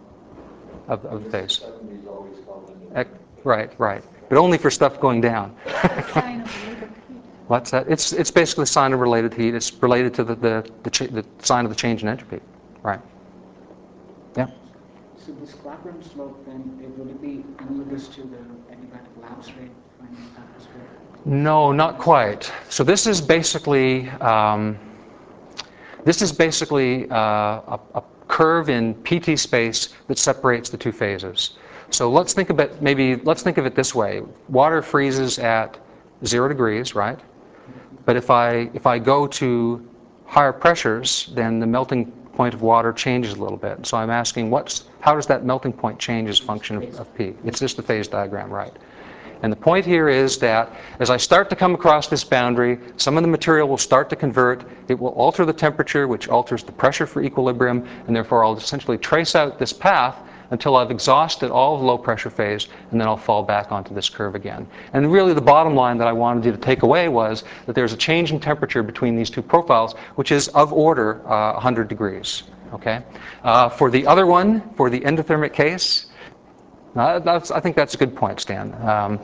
of, of the phase. seventies always called it. Ec- Right, right, but only for stuff going down. Sign of related heat. What's that? It's it's basically a sign of related heat. It's related to the the, the, ch the sign of the change in entropy, right? Yeah. So this Clapeyron slope, then, it will it be analogous to the adiabatic lapse rate from the atmosphere? No, not quite. So this is basically. Um, This is basically uh, a, a curve in P T space that separates the two phases. So let's think about maybe let's think of it this way: water freezes at zero degrees, right? But if I if I go to higher pressures, then the melting point of water changes a little bit. So I'm asking, what's how does that melting point change as a function of, of P? It's just the phase diagram, right? And the point here is that as I start to come across this boundary, some of the material will start to convert. It will alter the temperature, which alters the pressure for equilibrium, and therefore I'll essentially trace out this path until I've exhausted all of the low pressure phase, and then I'll fall back onto this curve again. And really the bottom line that I wanted you to take away was that there's a change in temperature between these two profiles, which is of order uh, one hundred degrees. Okay? Uh, for the other one, for the endothermic case, Uh, that's, I think that's a good point, Stan. Um,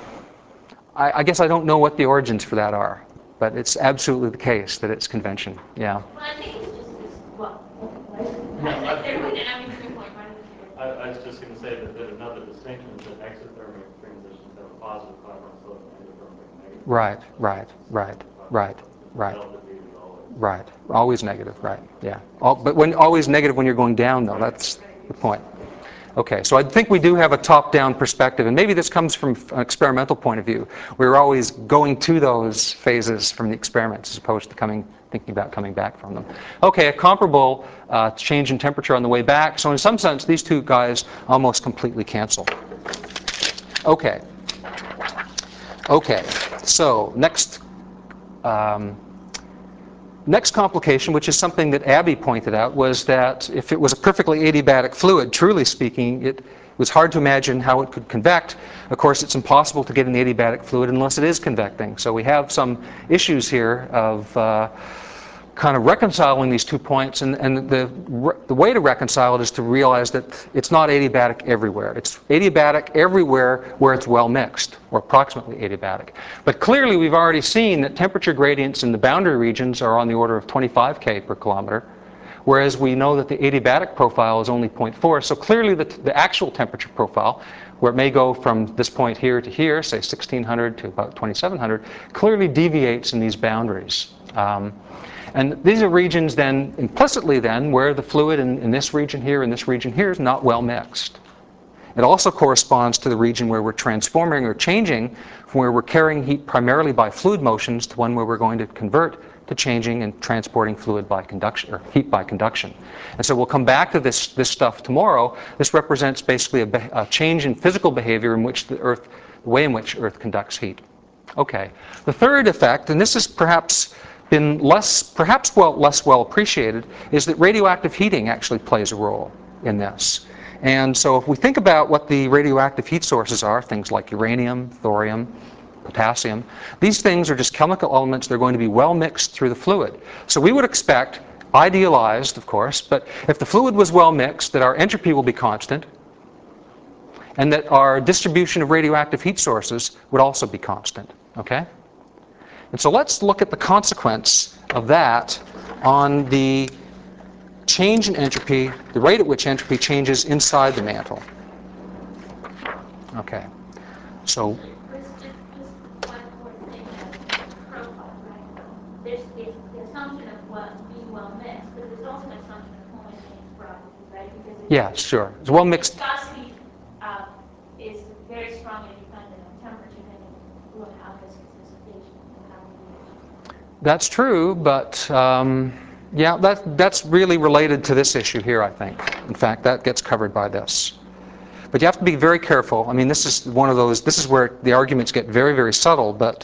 I, I guess I don't know what the origins for that are, but it's absolutely the case that it's convention. Yeah. Well, I think it's just this, well, No, I- everyone, I mean, it's your point, right? I, I was just going to say that, that another distinction is that exothermic transitions have a positive Clapeyron slope and endothermic negative. Right, right, right, right, right. Delta V is always. Right, always negative, right, yeah. All, but when always negative when you're going down, though, that's the point. Okay, so I think we do have a top-down perspective, and maybe this comes from an experimental point of view. We're always going to those phases from the experiments as opposed to coming, thinking about coming back from them. Okay, a comparable uh, change in temperature on the way back. So in some sense, these two guys almost completely cancel. Okay. Okay, so next. Um, Next complication, which is something that Abby pointed out, was that if it was a perfectly adiabatic fluid, truly speaking, it was hard to imagine how it could convect. Of course, it's impossible to get an adiabatic fluid unless it is convecting. So we have some issues here of uh, kind of reconciling these two points, and, and the, the way to reconcile it is to realize that it's not adiabatic everywhere. It's adiabatic everywhere where it's well mixed, or approximately adiabatic. But clearly we've already seen that temperature gradients in the boundary regions are on the order of twenty-five K per kilometer, whereas we know that the adiabatic profile is only zero point four. So clearly the, the actual temperature profile, where it may go from this point here to here, say sixteen hundred to about twenty-seven hundred, clearly deviates in these boundaries. Um, And these are regions then, implicitly then, where the fluid in, in this region here and this region here is not well mixed. It also corresponds to the region where we're transforming or changing from where we're carrying heat primarily by fluid motions to one where we're going to convert to changing and transporting fluid by conduction, or heat by conduction. And so we'll come back to this, this stuff tomorrow. This represents basically a, a change in physical behavior in which the Earth, the way in which Earth conducts heat. Okay. The third effect, and this is perhaps been less, perhaps well, less well appreciated, is that radioactive heating actually plays a role in this. And so if we think about what the radioactive heat sources are, things like uranium, thorium, potassium, these things are just chemical elements. They're going to be well mixed through the fluid. So we would expect, idealized of course, but if the fluid was well mixed, that our entropy will be constant, and that our distribution of radioactive heat sources would also be constant. Okay? And so let's look at the consequence of that on the change in entropy, the rate at which entropy changes inside the mantle. Okay. So Chris, just, just one more thing about profile, right? There's the, the assumption of well, being well mixed, but there's also an assumption of homogeneous property, right? Because it's, yeah, sure. It's well mixed. viscosity uh, is very strongly dependent on temperature, and you will have this dissipation. That's true, but um, yeah, that, that's really related to this issue here, I think. In fact, that gets covered by this. But you have to be very careful. I mean, this is one of those, this is where the arguments get very, very subtle, but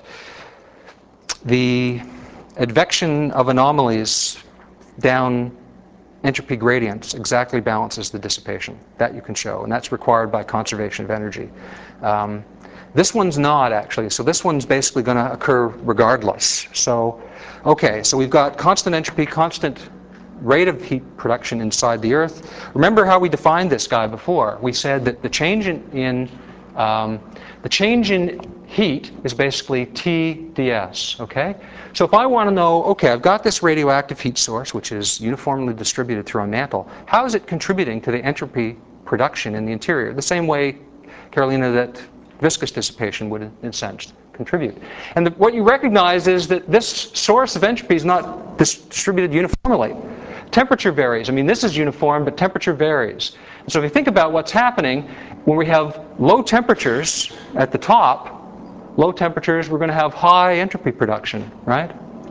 the advection of anomalies down entropy gradients exactly balances the dissipation. That you can show, and that's required by conservation of energy. Um, This one's not, actually. So this one's basically going to occur regardless. So, okay, so we've got constant entropy, constant rate of heat production inside the Earth. Remember how we defined this guy before. We said that the change in, in um, the change in heat is basically T ds, okay? So if I want to know, okay, I've got this radioactive heat source, which is uniformly distributed through a mantle. How is it contributing to the entropy production in the interior? The same way, Carolina, that viscous dissipation would, in a sense, contribute. And the, what you recognize is that this source of entropy is not dis distributed uniformly. Temperature varies. I mean, this is uniform, but temperature varies. And so if you think about what's happening, when we have low temperatures at the top, low temperatures, we're going to have high entropy production, right?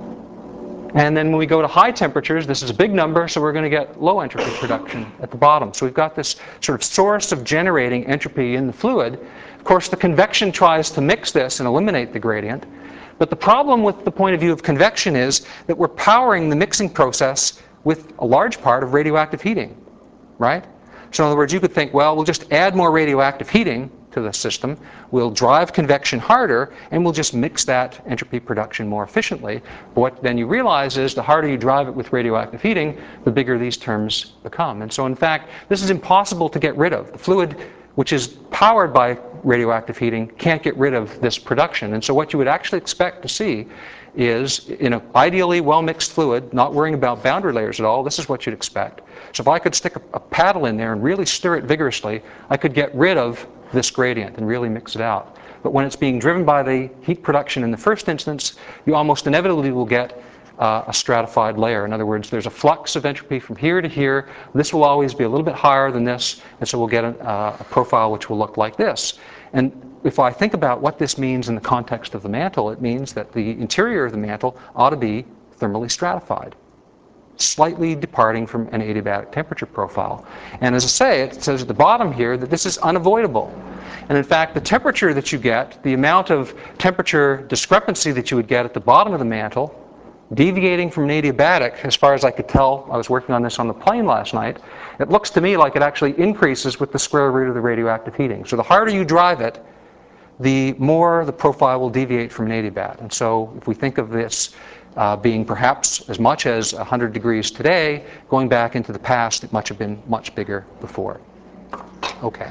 And then when we go to high temperatures, this is a big number, so we're going to get low entropy production at the bottom. So we've got this sort of source of generating entropy in the fluid. Of course, the convection tries to mix this and eliminate the gradient. But the problem with the point of view of convection is that we're powering the mixing process with a large part of radioactive heating, right? So in other words, you could think, well, we'll just add more radioactive heating to the system, we'll drive convection harder, and we'll just mix that entropy production more efficiently. But what then you realize is the harder you drive it with radioactive heating, the bigger these terms become. And so in fact, this is impossible to get rid of. The fluid, which is powered by radioactive heating, can't get rid of this production. And so what you would actually expect to see is, in an ideally well-mixed fluid, not worrying about boundary layers at all, this is what you'd expect. So if I could stick a, a paddle in there and really stir it vigorously, I could get rid of this gradient and really mix it out. But when it's being driven by the heat production in the first instance, you almost inevitably will get uh, a stratified layer. In other words, there's a flux of entropy from here to here. This will always be a little bit higher than this, and so we'll get a, uh, a profile which will look like this. And if I think about what this means in the context of the mantle, it means that the interior of the mantle ought to be thermally stratified, slightly departing from an adiabatic temperature profile. And as I say, it says at the bottom here that this is unavoidable. And in fact, the temperature that you get, the amount of temperature discrepancy that you would get at the bottom of the mantle, deviating from an adiabatic, as far as I could tell, I was working on this on the plane last night, it looks to me like it actually increases with the square root of the radioactive heating. So the harder you drive it, the more the profile will deviate from an adiabat. And so if we think of this uh, being perhaps as much as one hundred degrees today, going back into the past, it must have been much bigger before. Okay.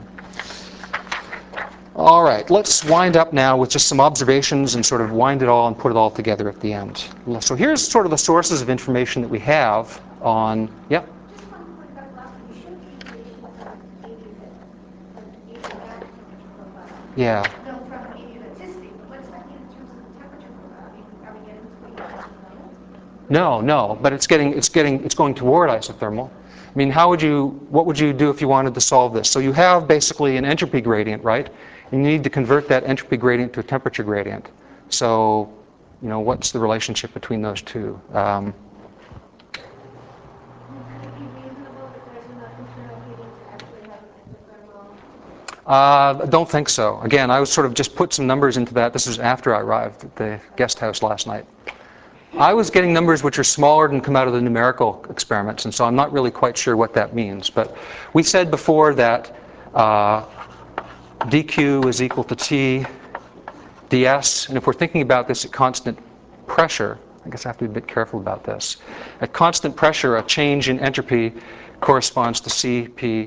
All right, let's wind up now with just some observations and sort of wind it all and put it all together at the end. So here's sort of the sources of information that we have on, yeah? Just one quick question. You showed deviations from adiabatic temperature profile. Yeah. No, from adiabaticity, but what's that mean in terms of the temperature profile? I mean, are we getting to isothermal? No, no, but it's getting, it's getting, it's going toward isothermal. I mean, how would you, what would you do if you wanted to solve this? So you have basically an entropy gradient, right? And you need to convert that entropy gradient to a temperature gradient. So, you know, what's the relationship between those two? Um, Would it be reasonable if there's enough internal heating to actually have an isothermal? Uh, I don't think so. Again, I was sort of just put some numbers into that. This is after I arrived at the guest house last night. I was getting numbers which are smaller than come out of the numerical experiments, and so I'm not really quite sure what that means. But we said before that uh, dq is equal to T ds, and if we're thinking about this at constant pressure, I guess I have to be a bit careful about this. At constant pressure, a change in entropy corresponds to Cp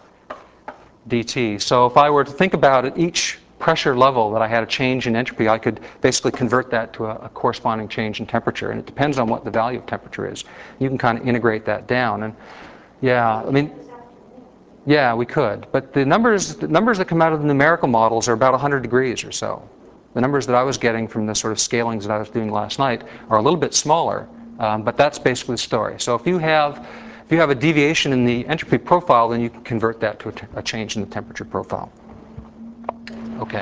dt. So if I were to think about at each pressure level that I had a change in entropy, I could basically convert that to a, a corresponding change in temperature. And it depends on what the value of temperature is. You can kind of integrate that down. And yeah, I mean, yeah, we could. But the numbers, the numbers that come out of the numerical models are about one hundred degrees or so. The numbers that I was getting from the sort of scalings that I was doing last night are a little bit smaller, um, but that's basically the story. So if you have if you have a deviation in the entropy profile, then you can convert that to a, t a change in the temperature profile. Okay.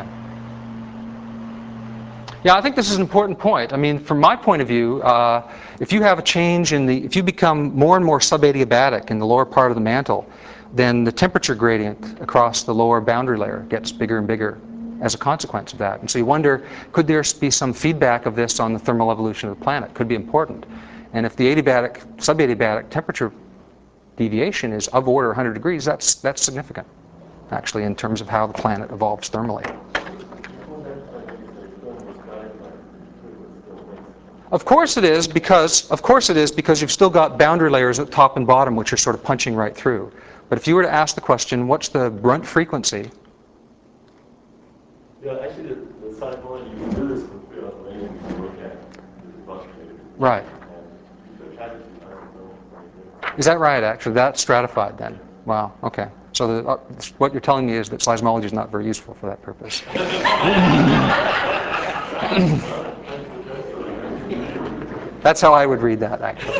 Yeah, I think this is an important point. I mean, from my point of view, uh, if you have a change in the, if you become more and more subadiabatic in the lower part of the mantle, then the temperature gradient across the lower boundary layer gets bigger and bigger as a consequence of that. And so you wonder, could there be some feedback of this on the thermal evolution of the planet? Could be important. And if the adiabatic, subadiabatic temperature deviation is of order one hundred degrees, that's, that's significant, actually, in terms of how the planet evolves thermally. Of course it is, because of course it is because you've still got boundary layers at top and bottom which are sort of punching right through. But if you were to ask the question, what's the brunt frequency? Yeah, actually, the, the seismology, you can do this with the automation you can look at the bus data. Right. And the package is not Is that right, actually? That's stratified then? Wow, okay. So the, uh, what you're telling me is that seismology is not very useful for that purpose. That's how I would read that, actually.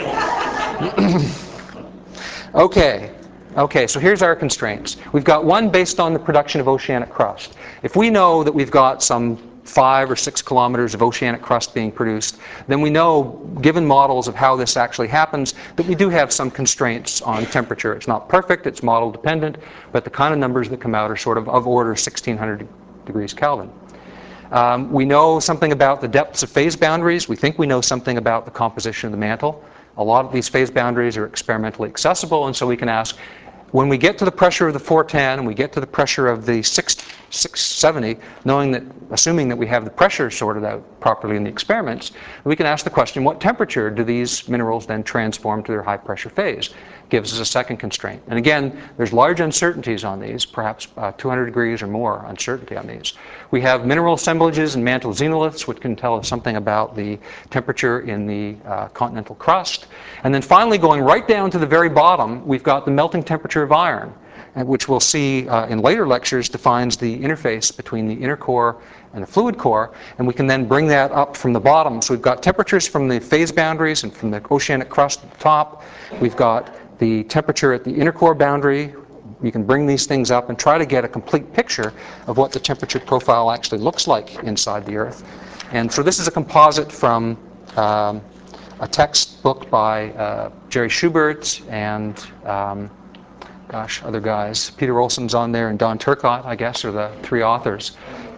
Okay. Okay, so here's our constraints. We've got one based on the production of oceanic crust. If we know that we've got some five or six kilometers of oceanic crust being produced, then we know, given models of how this actually happens, that we do have some constraints on temperature. It's not perfect, it's model dependent, but the kind of numbers that come out are sort of of order sixteen hundred degrees Kelvin. Um, we know something about the depths of phase boundaries. We think we know something about the composition of the mantle. A lot of these phase boundaries are experimentally accessible, and so we can ask, when we get to the pressure of the four ten and we get to the pressure of the six seventy, knowing that, assuming that we have the pressure sorted out properly in the experiments, we can ask the question, what temperature do these minerals then transform to their high pressure phase? Gives us a second constraint. And again, there's large uncertainties on these, perhaps uh, two hundred degrees or more uncertainty on these. We have mineral assemblages and mantle xenoliths, which can tell us something about the temperature in the uh, continental crust. And then finally, going right down to the very bottom, we've got the melting temperature of iron, which we'll see uh, in later lectures defines the interface between the inner core and the fluid core, and we can then bring that up from the bottom. So we've got temperatures from the phase boundaries and from the oceanic crust at the top. We've got the temperature at the inner core boundary. You can bring these things up and try to get a complete picture of what the temperature profile actually looks like inside the Earth. And so this is a composite from um, a textbook by uh, Jerry Schubert and um, gosh, other guys. Peter Olson's on there and Don Turcotte, I guess, are the three authors.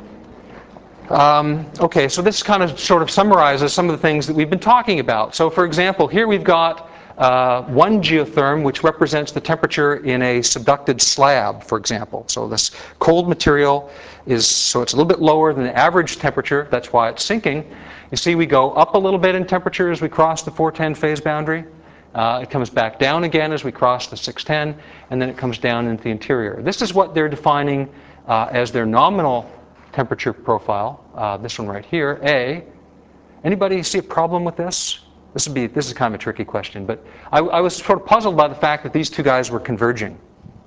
Um, okay, so this kind of sort of summarizes some of the things that we've been talking about. So for example, here we've got uh, one geotherm, which represents the temperature in a subducted slab, for example. So this cold material is, so it's a little bit lower than the average temperature. That's why it's sinking. You see we go up a little bit in temperature as we cross the four ten phase boundary. Uh, it comes back down again as we cross the six ten, and then it comes down into the interior. This is what they're defining uh, as their nominal temperature profile. Uh, this one right here, A. Anybody see a problem with this? This would be this is kind of a tricky question, but I, I was sort of puzzled by the fact that these two guys were converging.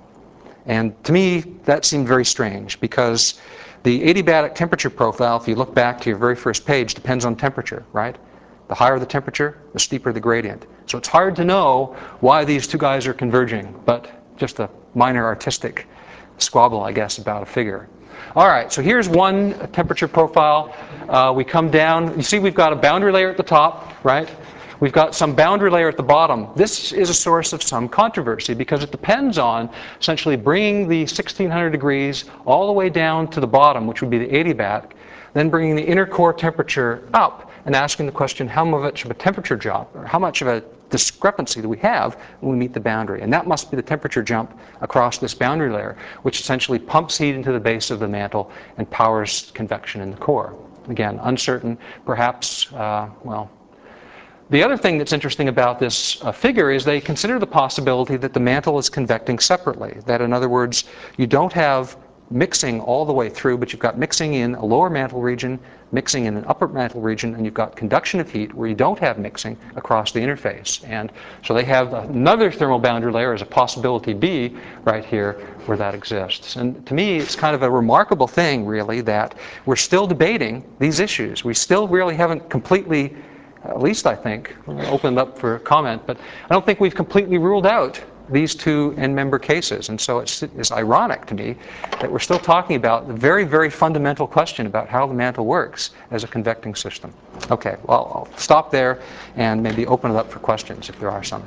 And to me, that seemed very strange because the adiabatic temperature profile, if you look back to your very first page, depends on temperature, right? The higher the temperature, the steeper the gradient. So it's hard to know why these two guys are converging, but just a minor artistic squabble, I guess, about a figure. All right, so here's one temperature profile. Uh, we come down. You see we've got a boundary layer at the top, right? We've got some boundary layer at the bottom. This is a source of some controversy because it depends on essentially bringing the sixteen hundred degrees all the way down to the bottom, which would be the adiabatic, then bringing the inner core temperature up and asking the question, how much of a temperature jump, or how much of a discrepancy do we have when we meet the boundary? And that must be the temperature jump across this boundary layer, which essentially pumps heat into the base of the mantle and powers convection in the core. Again, uncertain, perhaps, uh, well, the other thing that's interesting about this uh, figure is they consider the possibility that the mantle is convecting separately. That, in other words, you don't have mixing all the way through, but you've got mixing in a lower mantle region, mixing in an upper mantle region, and you've got conduction of heat where you don't have mixing across the interface. And so they have another thermal boundary layer as a possibility B right here where that exists. And to me, it's kind of a remarkable thing, really, that we're still debating these issues. We still really haven't completely, at least I think, opened up for comment, but I don't think we've completely ruled out these two end-member cases. And so it's, it's ironic to me that we're still talking about the very, very fundamental question about how the mantle works as a convecting system. Okay, well, I'll stop there and maybe open it up for questions if there are some.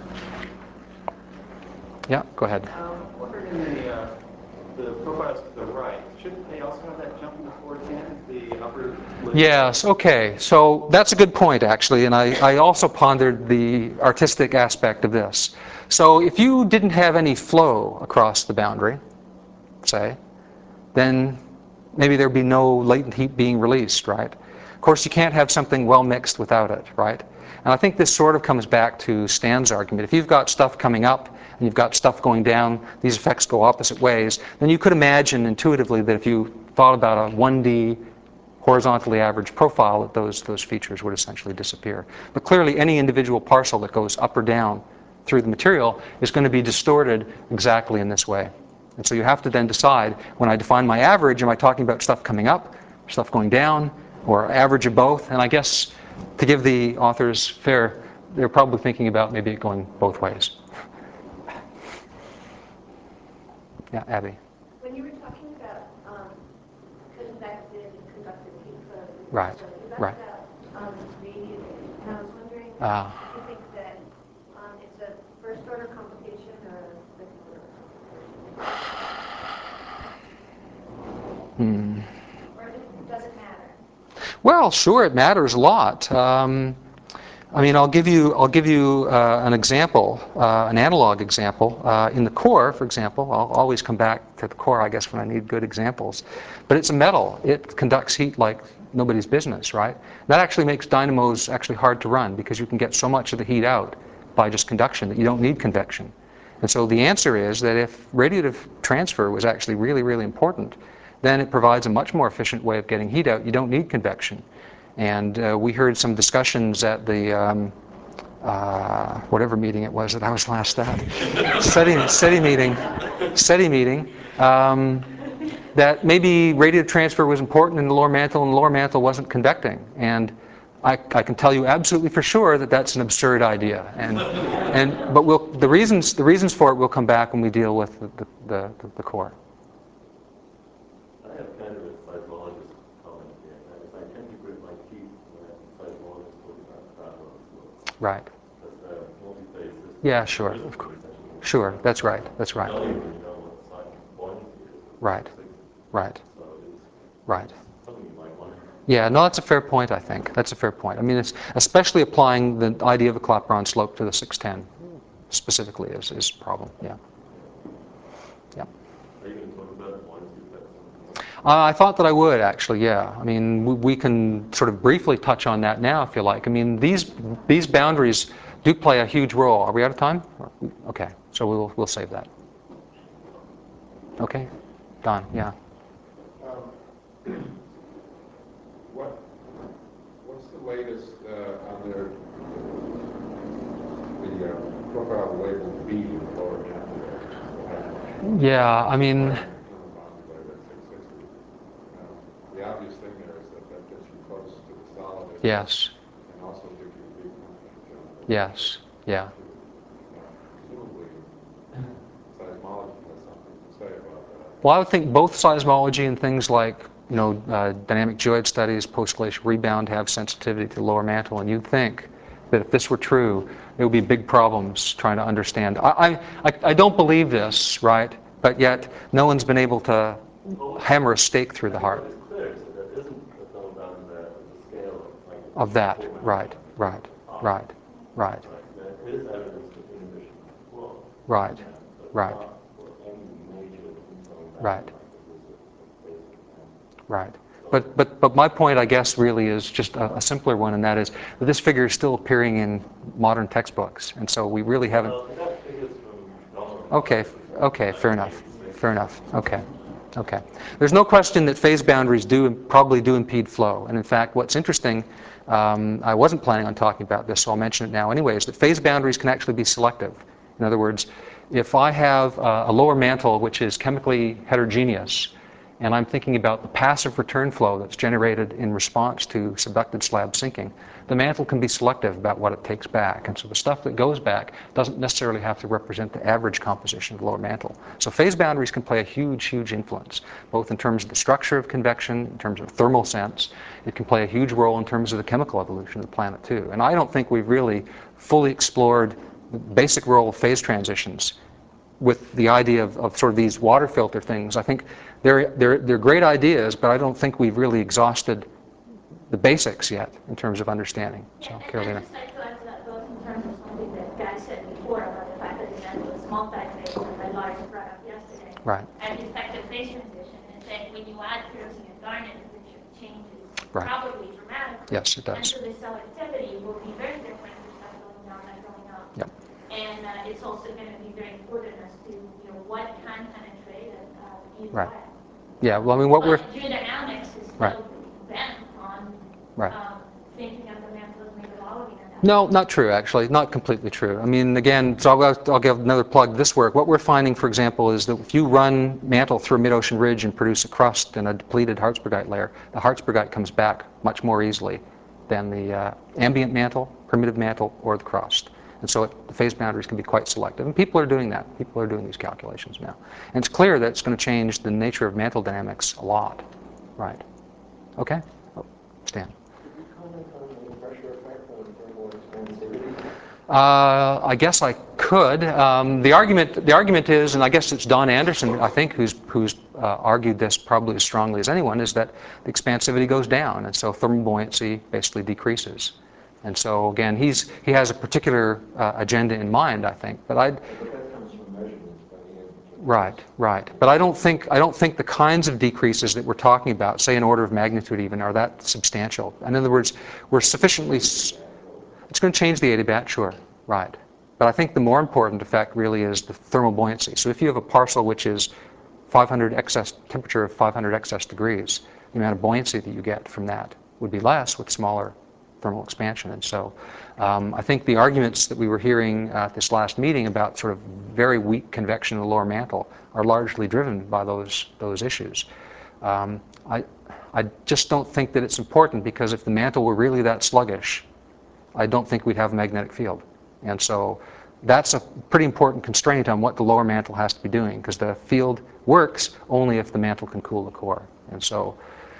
Yeah, go ahead. Um, wondering in the, uh, the profiles to the right, shouldn't they also have that jump in the four ten, the upper limit? Yes, okay. So that's a good point, actually, and I, I also pondered the artistic aspect of this. So if you didn't have any flow across the boundary, say, then maybe there'd be no latent heat being released, right? Of course, you can't have something well mixed without it, right? And I think this sort of comes back to Stan's argument. If you've got stuff coming up and you've got stuff going down, these effects go opposite ways, then you could imagine intuitively that if you thought about a one D horizontally average profile, that those, those features would essentially disappear. But clearly, any individual parcel that goes up or down through the material is going to be distorted exactly in this way. And so you have to then decide, when I define my average, am I talking about stuff coming up, stuff going down, or average of both? And I guess, to give the authors fair, they're probably thinking about maybe it going both ways. Yeah, Abby. When you were talking about um, convected and conductive heat flow, Right, so is that right. about um, radiative? And I was wondering Uh, if you think that um, it's a first order complication or a second order hmm. or it doesn't matter? Well, sure, it matters a lot. Um, I mean, I'll give you, I'll give you uh, an example, uh, an analog example. Uh, in the core, for example, I'll always come back to the core, I guess, when I need good examples. But it's a metal. It conducts heat like nobody's business, right? That actually makes dynamos actually hard to run because you can get so much of the heat out by just conduction that you don't need convection. And so the answer is that if radiative transfer was actually really, really important, then it provides a much more efficient way of getting heat out. You don't need convection. And uh, we heard some discussions at the, um, uh, whatever meeting it was that I was last at, SETI, SETI meeting, SETI meeting, um, that maybe radiative transfer was important in the lower mantle and the lower mantle wasn't convecting. And I, I can tell you absolutely for sure that that's an absurd idea. And, and, but we'll, the, reasons, the reasons for it will come back when we deal with the, the, the, the core. I have kind of a seismologist comment here. That is, I tend to grit my teeth when seismologists talk about parallel flow. Right. Because the multi-phase system. Yeah, sure. Of course. Sure. That's right. That's right. Tell you when you know what the seismic buoyancy is. Right. Right. So it's Right. something you might want to. Yeah, no, that's a fair point, I think. That's a fair point. I mean, it's especially applying the idea of a Clapeyron slope to the six ten specifically is, is a problem. Yeah. Yeah. Are you going to talk about buoyancy? Uh, I thought that I would, actually, yeah. I mean, we, we can sort of briefly touch on that now, if you like. I mean, these, these boundaries do play a huge role. Are we out of time? Okay, so we'll, we'll save that. Okay, Don, yeah. Um, what, what's the latest uh, on their, the uh, profile labeled B in the lower mantle? Yeah, I mean, the obvious thing there is that that gets you close to the solid. Yes. And also gives you a big temperature. Yes. Yeah. Uh, presumably, seismology has something to say about that. Well, I would think both seismology and things like, you know, uh, dynamic geoid studies, post-glacial rebound have sensitivity to the lower mantle, and you'd think that if this were true, there would be big problems trying to understand. I, I, I don't believe this, right? But yet, no one's been able to hammer a stake through the heart. It's clear, so there isn't a fellow down there with the scale of, like, Of that, right, right, right, right. There is evidence of inhibition of flow. Right, right, right, right. But, but, but my point, I guess, really is just a, a simpler one, and that is that this figure is still appearing in modern textbooks, and so we really haven't. Okay, okay, fair enough, fair enough. Okay, okay. There's no question that phase boundaries do probably do impede flow, and in fact, what's interesting, um, I wasn't planning on talking about this, so I'll mention it now anyway, is that phase boundaries can actually be selective. In other words, if I have uh, a lower mantle which is chemically heterogeneous, and I'm thinking about the passive return flow that's generated in response to subducted slab sinking, the mantle can be selective about what it takes back. And so the stuff that goes back doesn't necessarily have to represent the average composition of the lower mantle. So phase boundaries can play a huge, huge influence, both in terms of the structure of convection, in terms of thermal sense. It can play a huge role in terms of the chemical evolution of the planet, too. And I don't think we've really fully explored the basic role of phase transitions with the idea of, of sort of these water filter things. I think they're, they're, they're great ideas, but I don't think we've really exhausted the basics yet in terms of understanding. So, and, Carolina. And I'd just like to add to that, both in terms of something that Guy said before about the fact that the mantle is multi-phase, and that Lars brought up yesterday, Right. and the effective phase transition, and that when you add piercing and garnet, the picture changes Right. probably dramatically. Yes, it does. And so the selectivity will be very different for stuff going down and going up. Yep. And uh, it's also going to be very important as to, you know, what can penetrate and uh, either Right. way. Yeah, well, I mean, what but we're... geodynamics is still Right. bent on Right. um, thinking of the mantle as made of olivine. No, not true, actually. Not completely true. I mean, again, so I'll, I'll give another plug to this work. What we're finding, for example, is that if you run mantle through a mid-ocean ridge and produce a crust and a depleted Harzburgite layer, the Harzburgite comes back much more easily than the uh, ambient mantle, primitive mantle, or the crust. And so it, the phase boundaries can be quite selective. And people are doing that. People are doing these calculations now. And it's clear that it's going to change the nature of mantle dynamics a lot. Right. Okay? Oh, Stan. Uh, I guess I could. Um, the argument, the argument is, and I guess it's Don Anderson, I think, who's who's uh, argued this probably as strongly as anyone, is that the expansivity goes down, and so thermal buoyancy basically decreases. And so again, he's, he has a particular uh, agenda in mind, I think. But I'd, But that comes from measurements by the end. right, right. But I don't think I don't think the kinds of decreases that we're talking about, say an order of magnitude even, are that substantial. In other words, we're sufficiently. S it's going to change the adiabat, sure, right. But I think the more important effect really is the thermal buoyancy. So if you have a parcel which is five hundred excess temperature of five hundred excess degrees, the amount of buoyancy that you get from that would be less with smaller thermal expansion. And so um, I think the arguments that we were hearing at this last meeting about sort of very weak convection in the lower mantle are largely driven by those, those issues. Um, I, I just don't think that it's important, because if the mantle were really that sluggish, I don't think we'd have a magnetic field. And so that's a pretty important constraint on what the lower mantle has to be doing, because the field works only if the mantle can cool the core. And so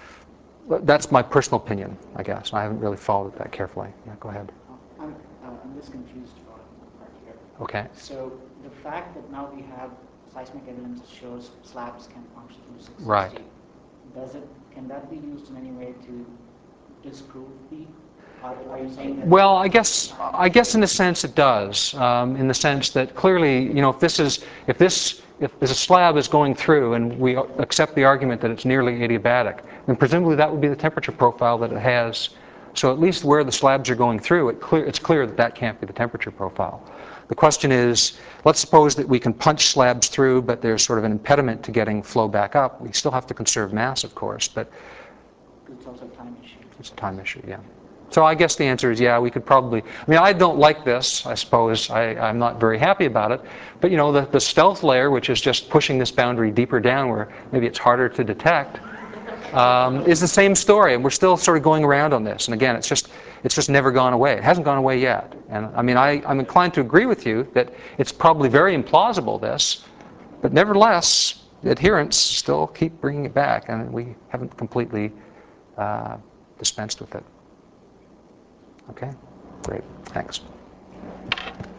that's my personal opinion, I guess. I haven't really followed it that carefully. Yeah, go ahead. I'm, uh, I'm just confused for a part here. Okay. So the fact that now we have seismic evidence that shows slabs can function through six sixty, Right. does it, can that be used in any way to disprove the, are, are you saying that? Well, I guess I guess in a sense it does. Um, in the sense that clearly, you know, if this is if this if this slab is going through and we accept the argument that it's nearly adiabatic, then presumably that would be the temperature profile that it has. So at least where the slabs are going through, it clear, it's clear that that can't be the temperature profile. The question is, let's suppose that we can punch slabs through, but there's sort of an impediment to getting flow back up. We still have to conserve mass, of course, but It's also a time issue. it's a time issue, yeah. So I guess the answer is, yeah, we could probably, I mean, I don't like this, I suppose. I, I'm not very happy about it. But, you know, the, the stealth layer, which is just pushing this boundary deeper down where maybe it's harder to detect, um, is the same story. And we're still sort of going around on this. And again, it's just, it's just never gone away. It hasn't gone away yet. And I mean, I, I'm inclined to agree with you that it's probably very implausible, this. But nevertheless, the adherents still keep bringing it back. And we haven't completely uh, dispensed with it. Okay, great, thanks.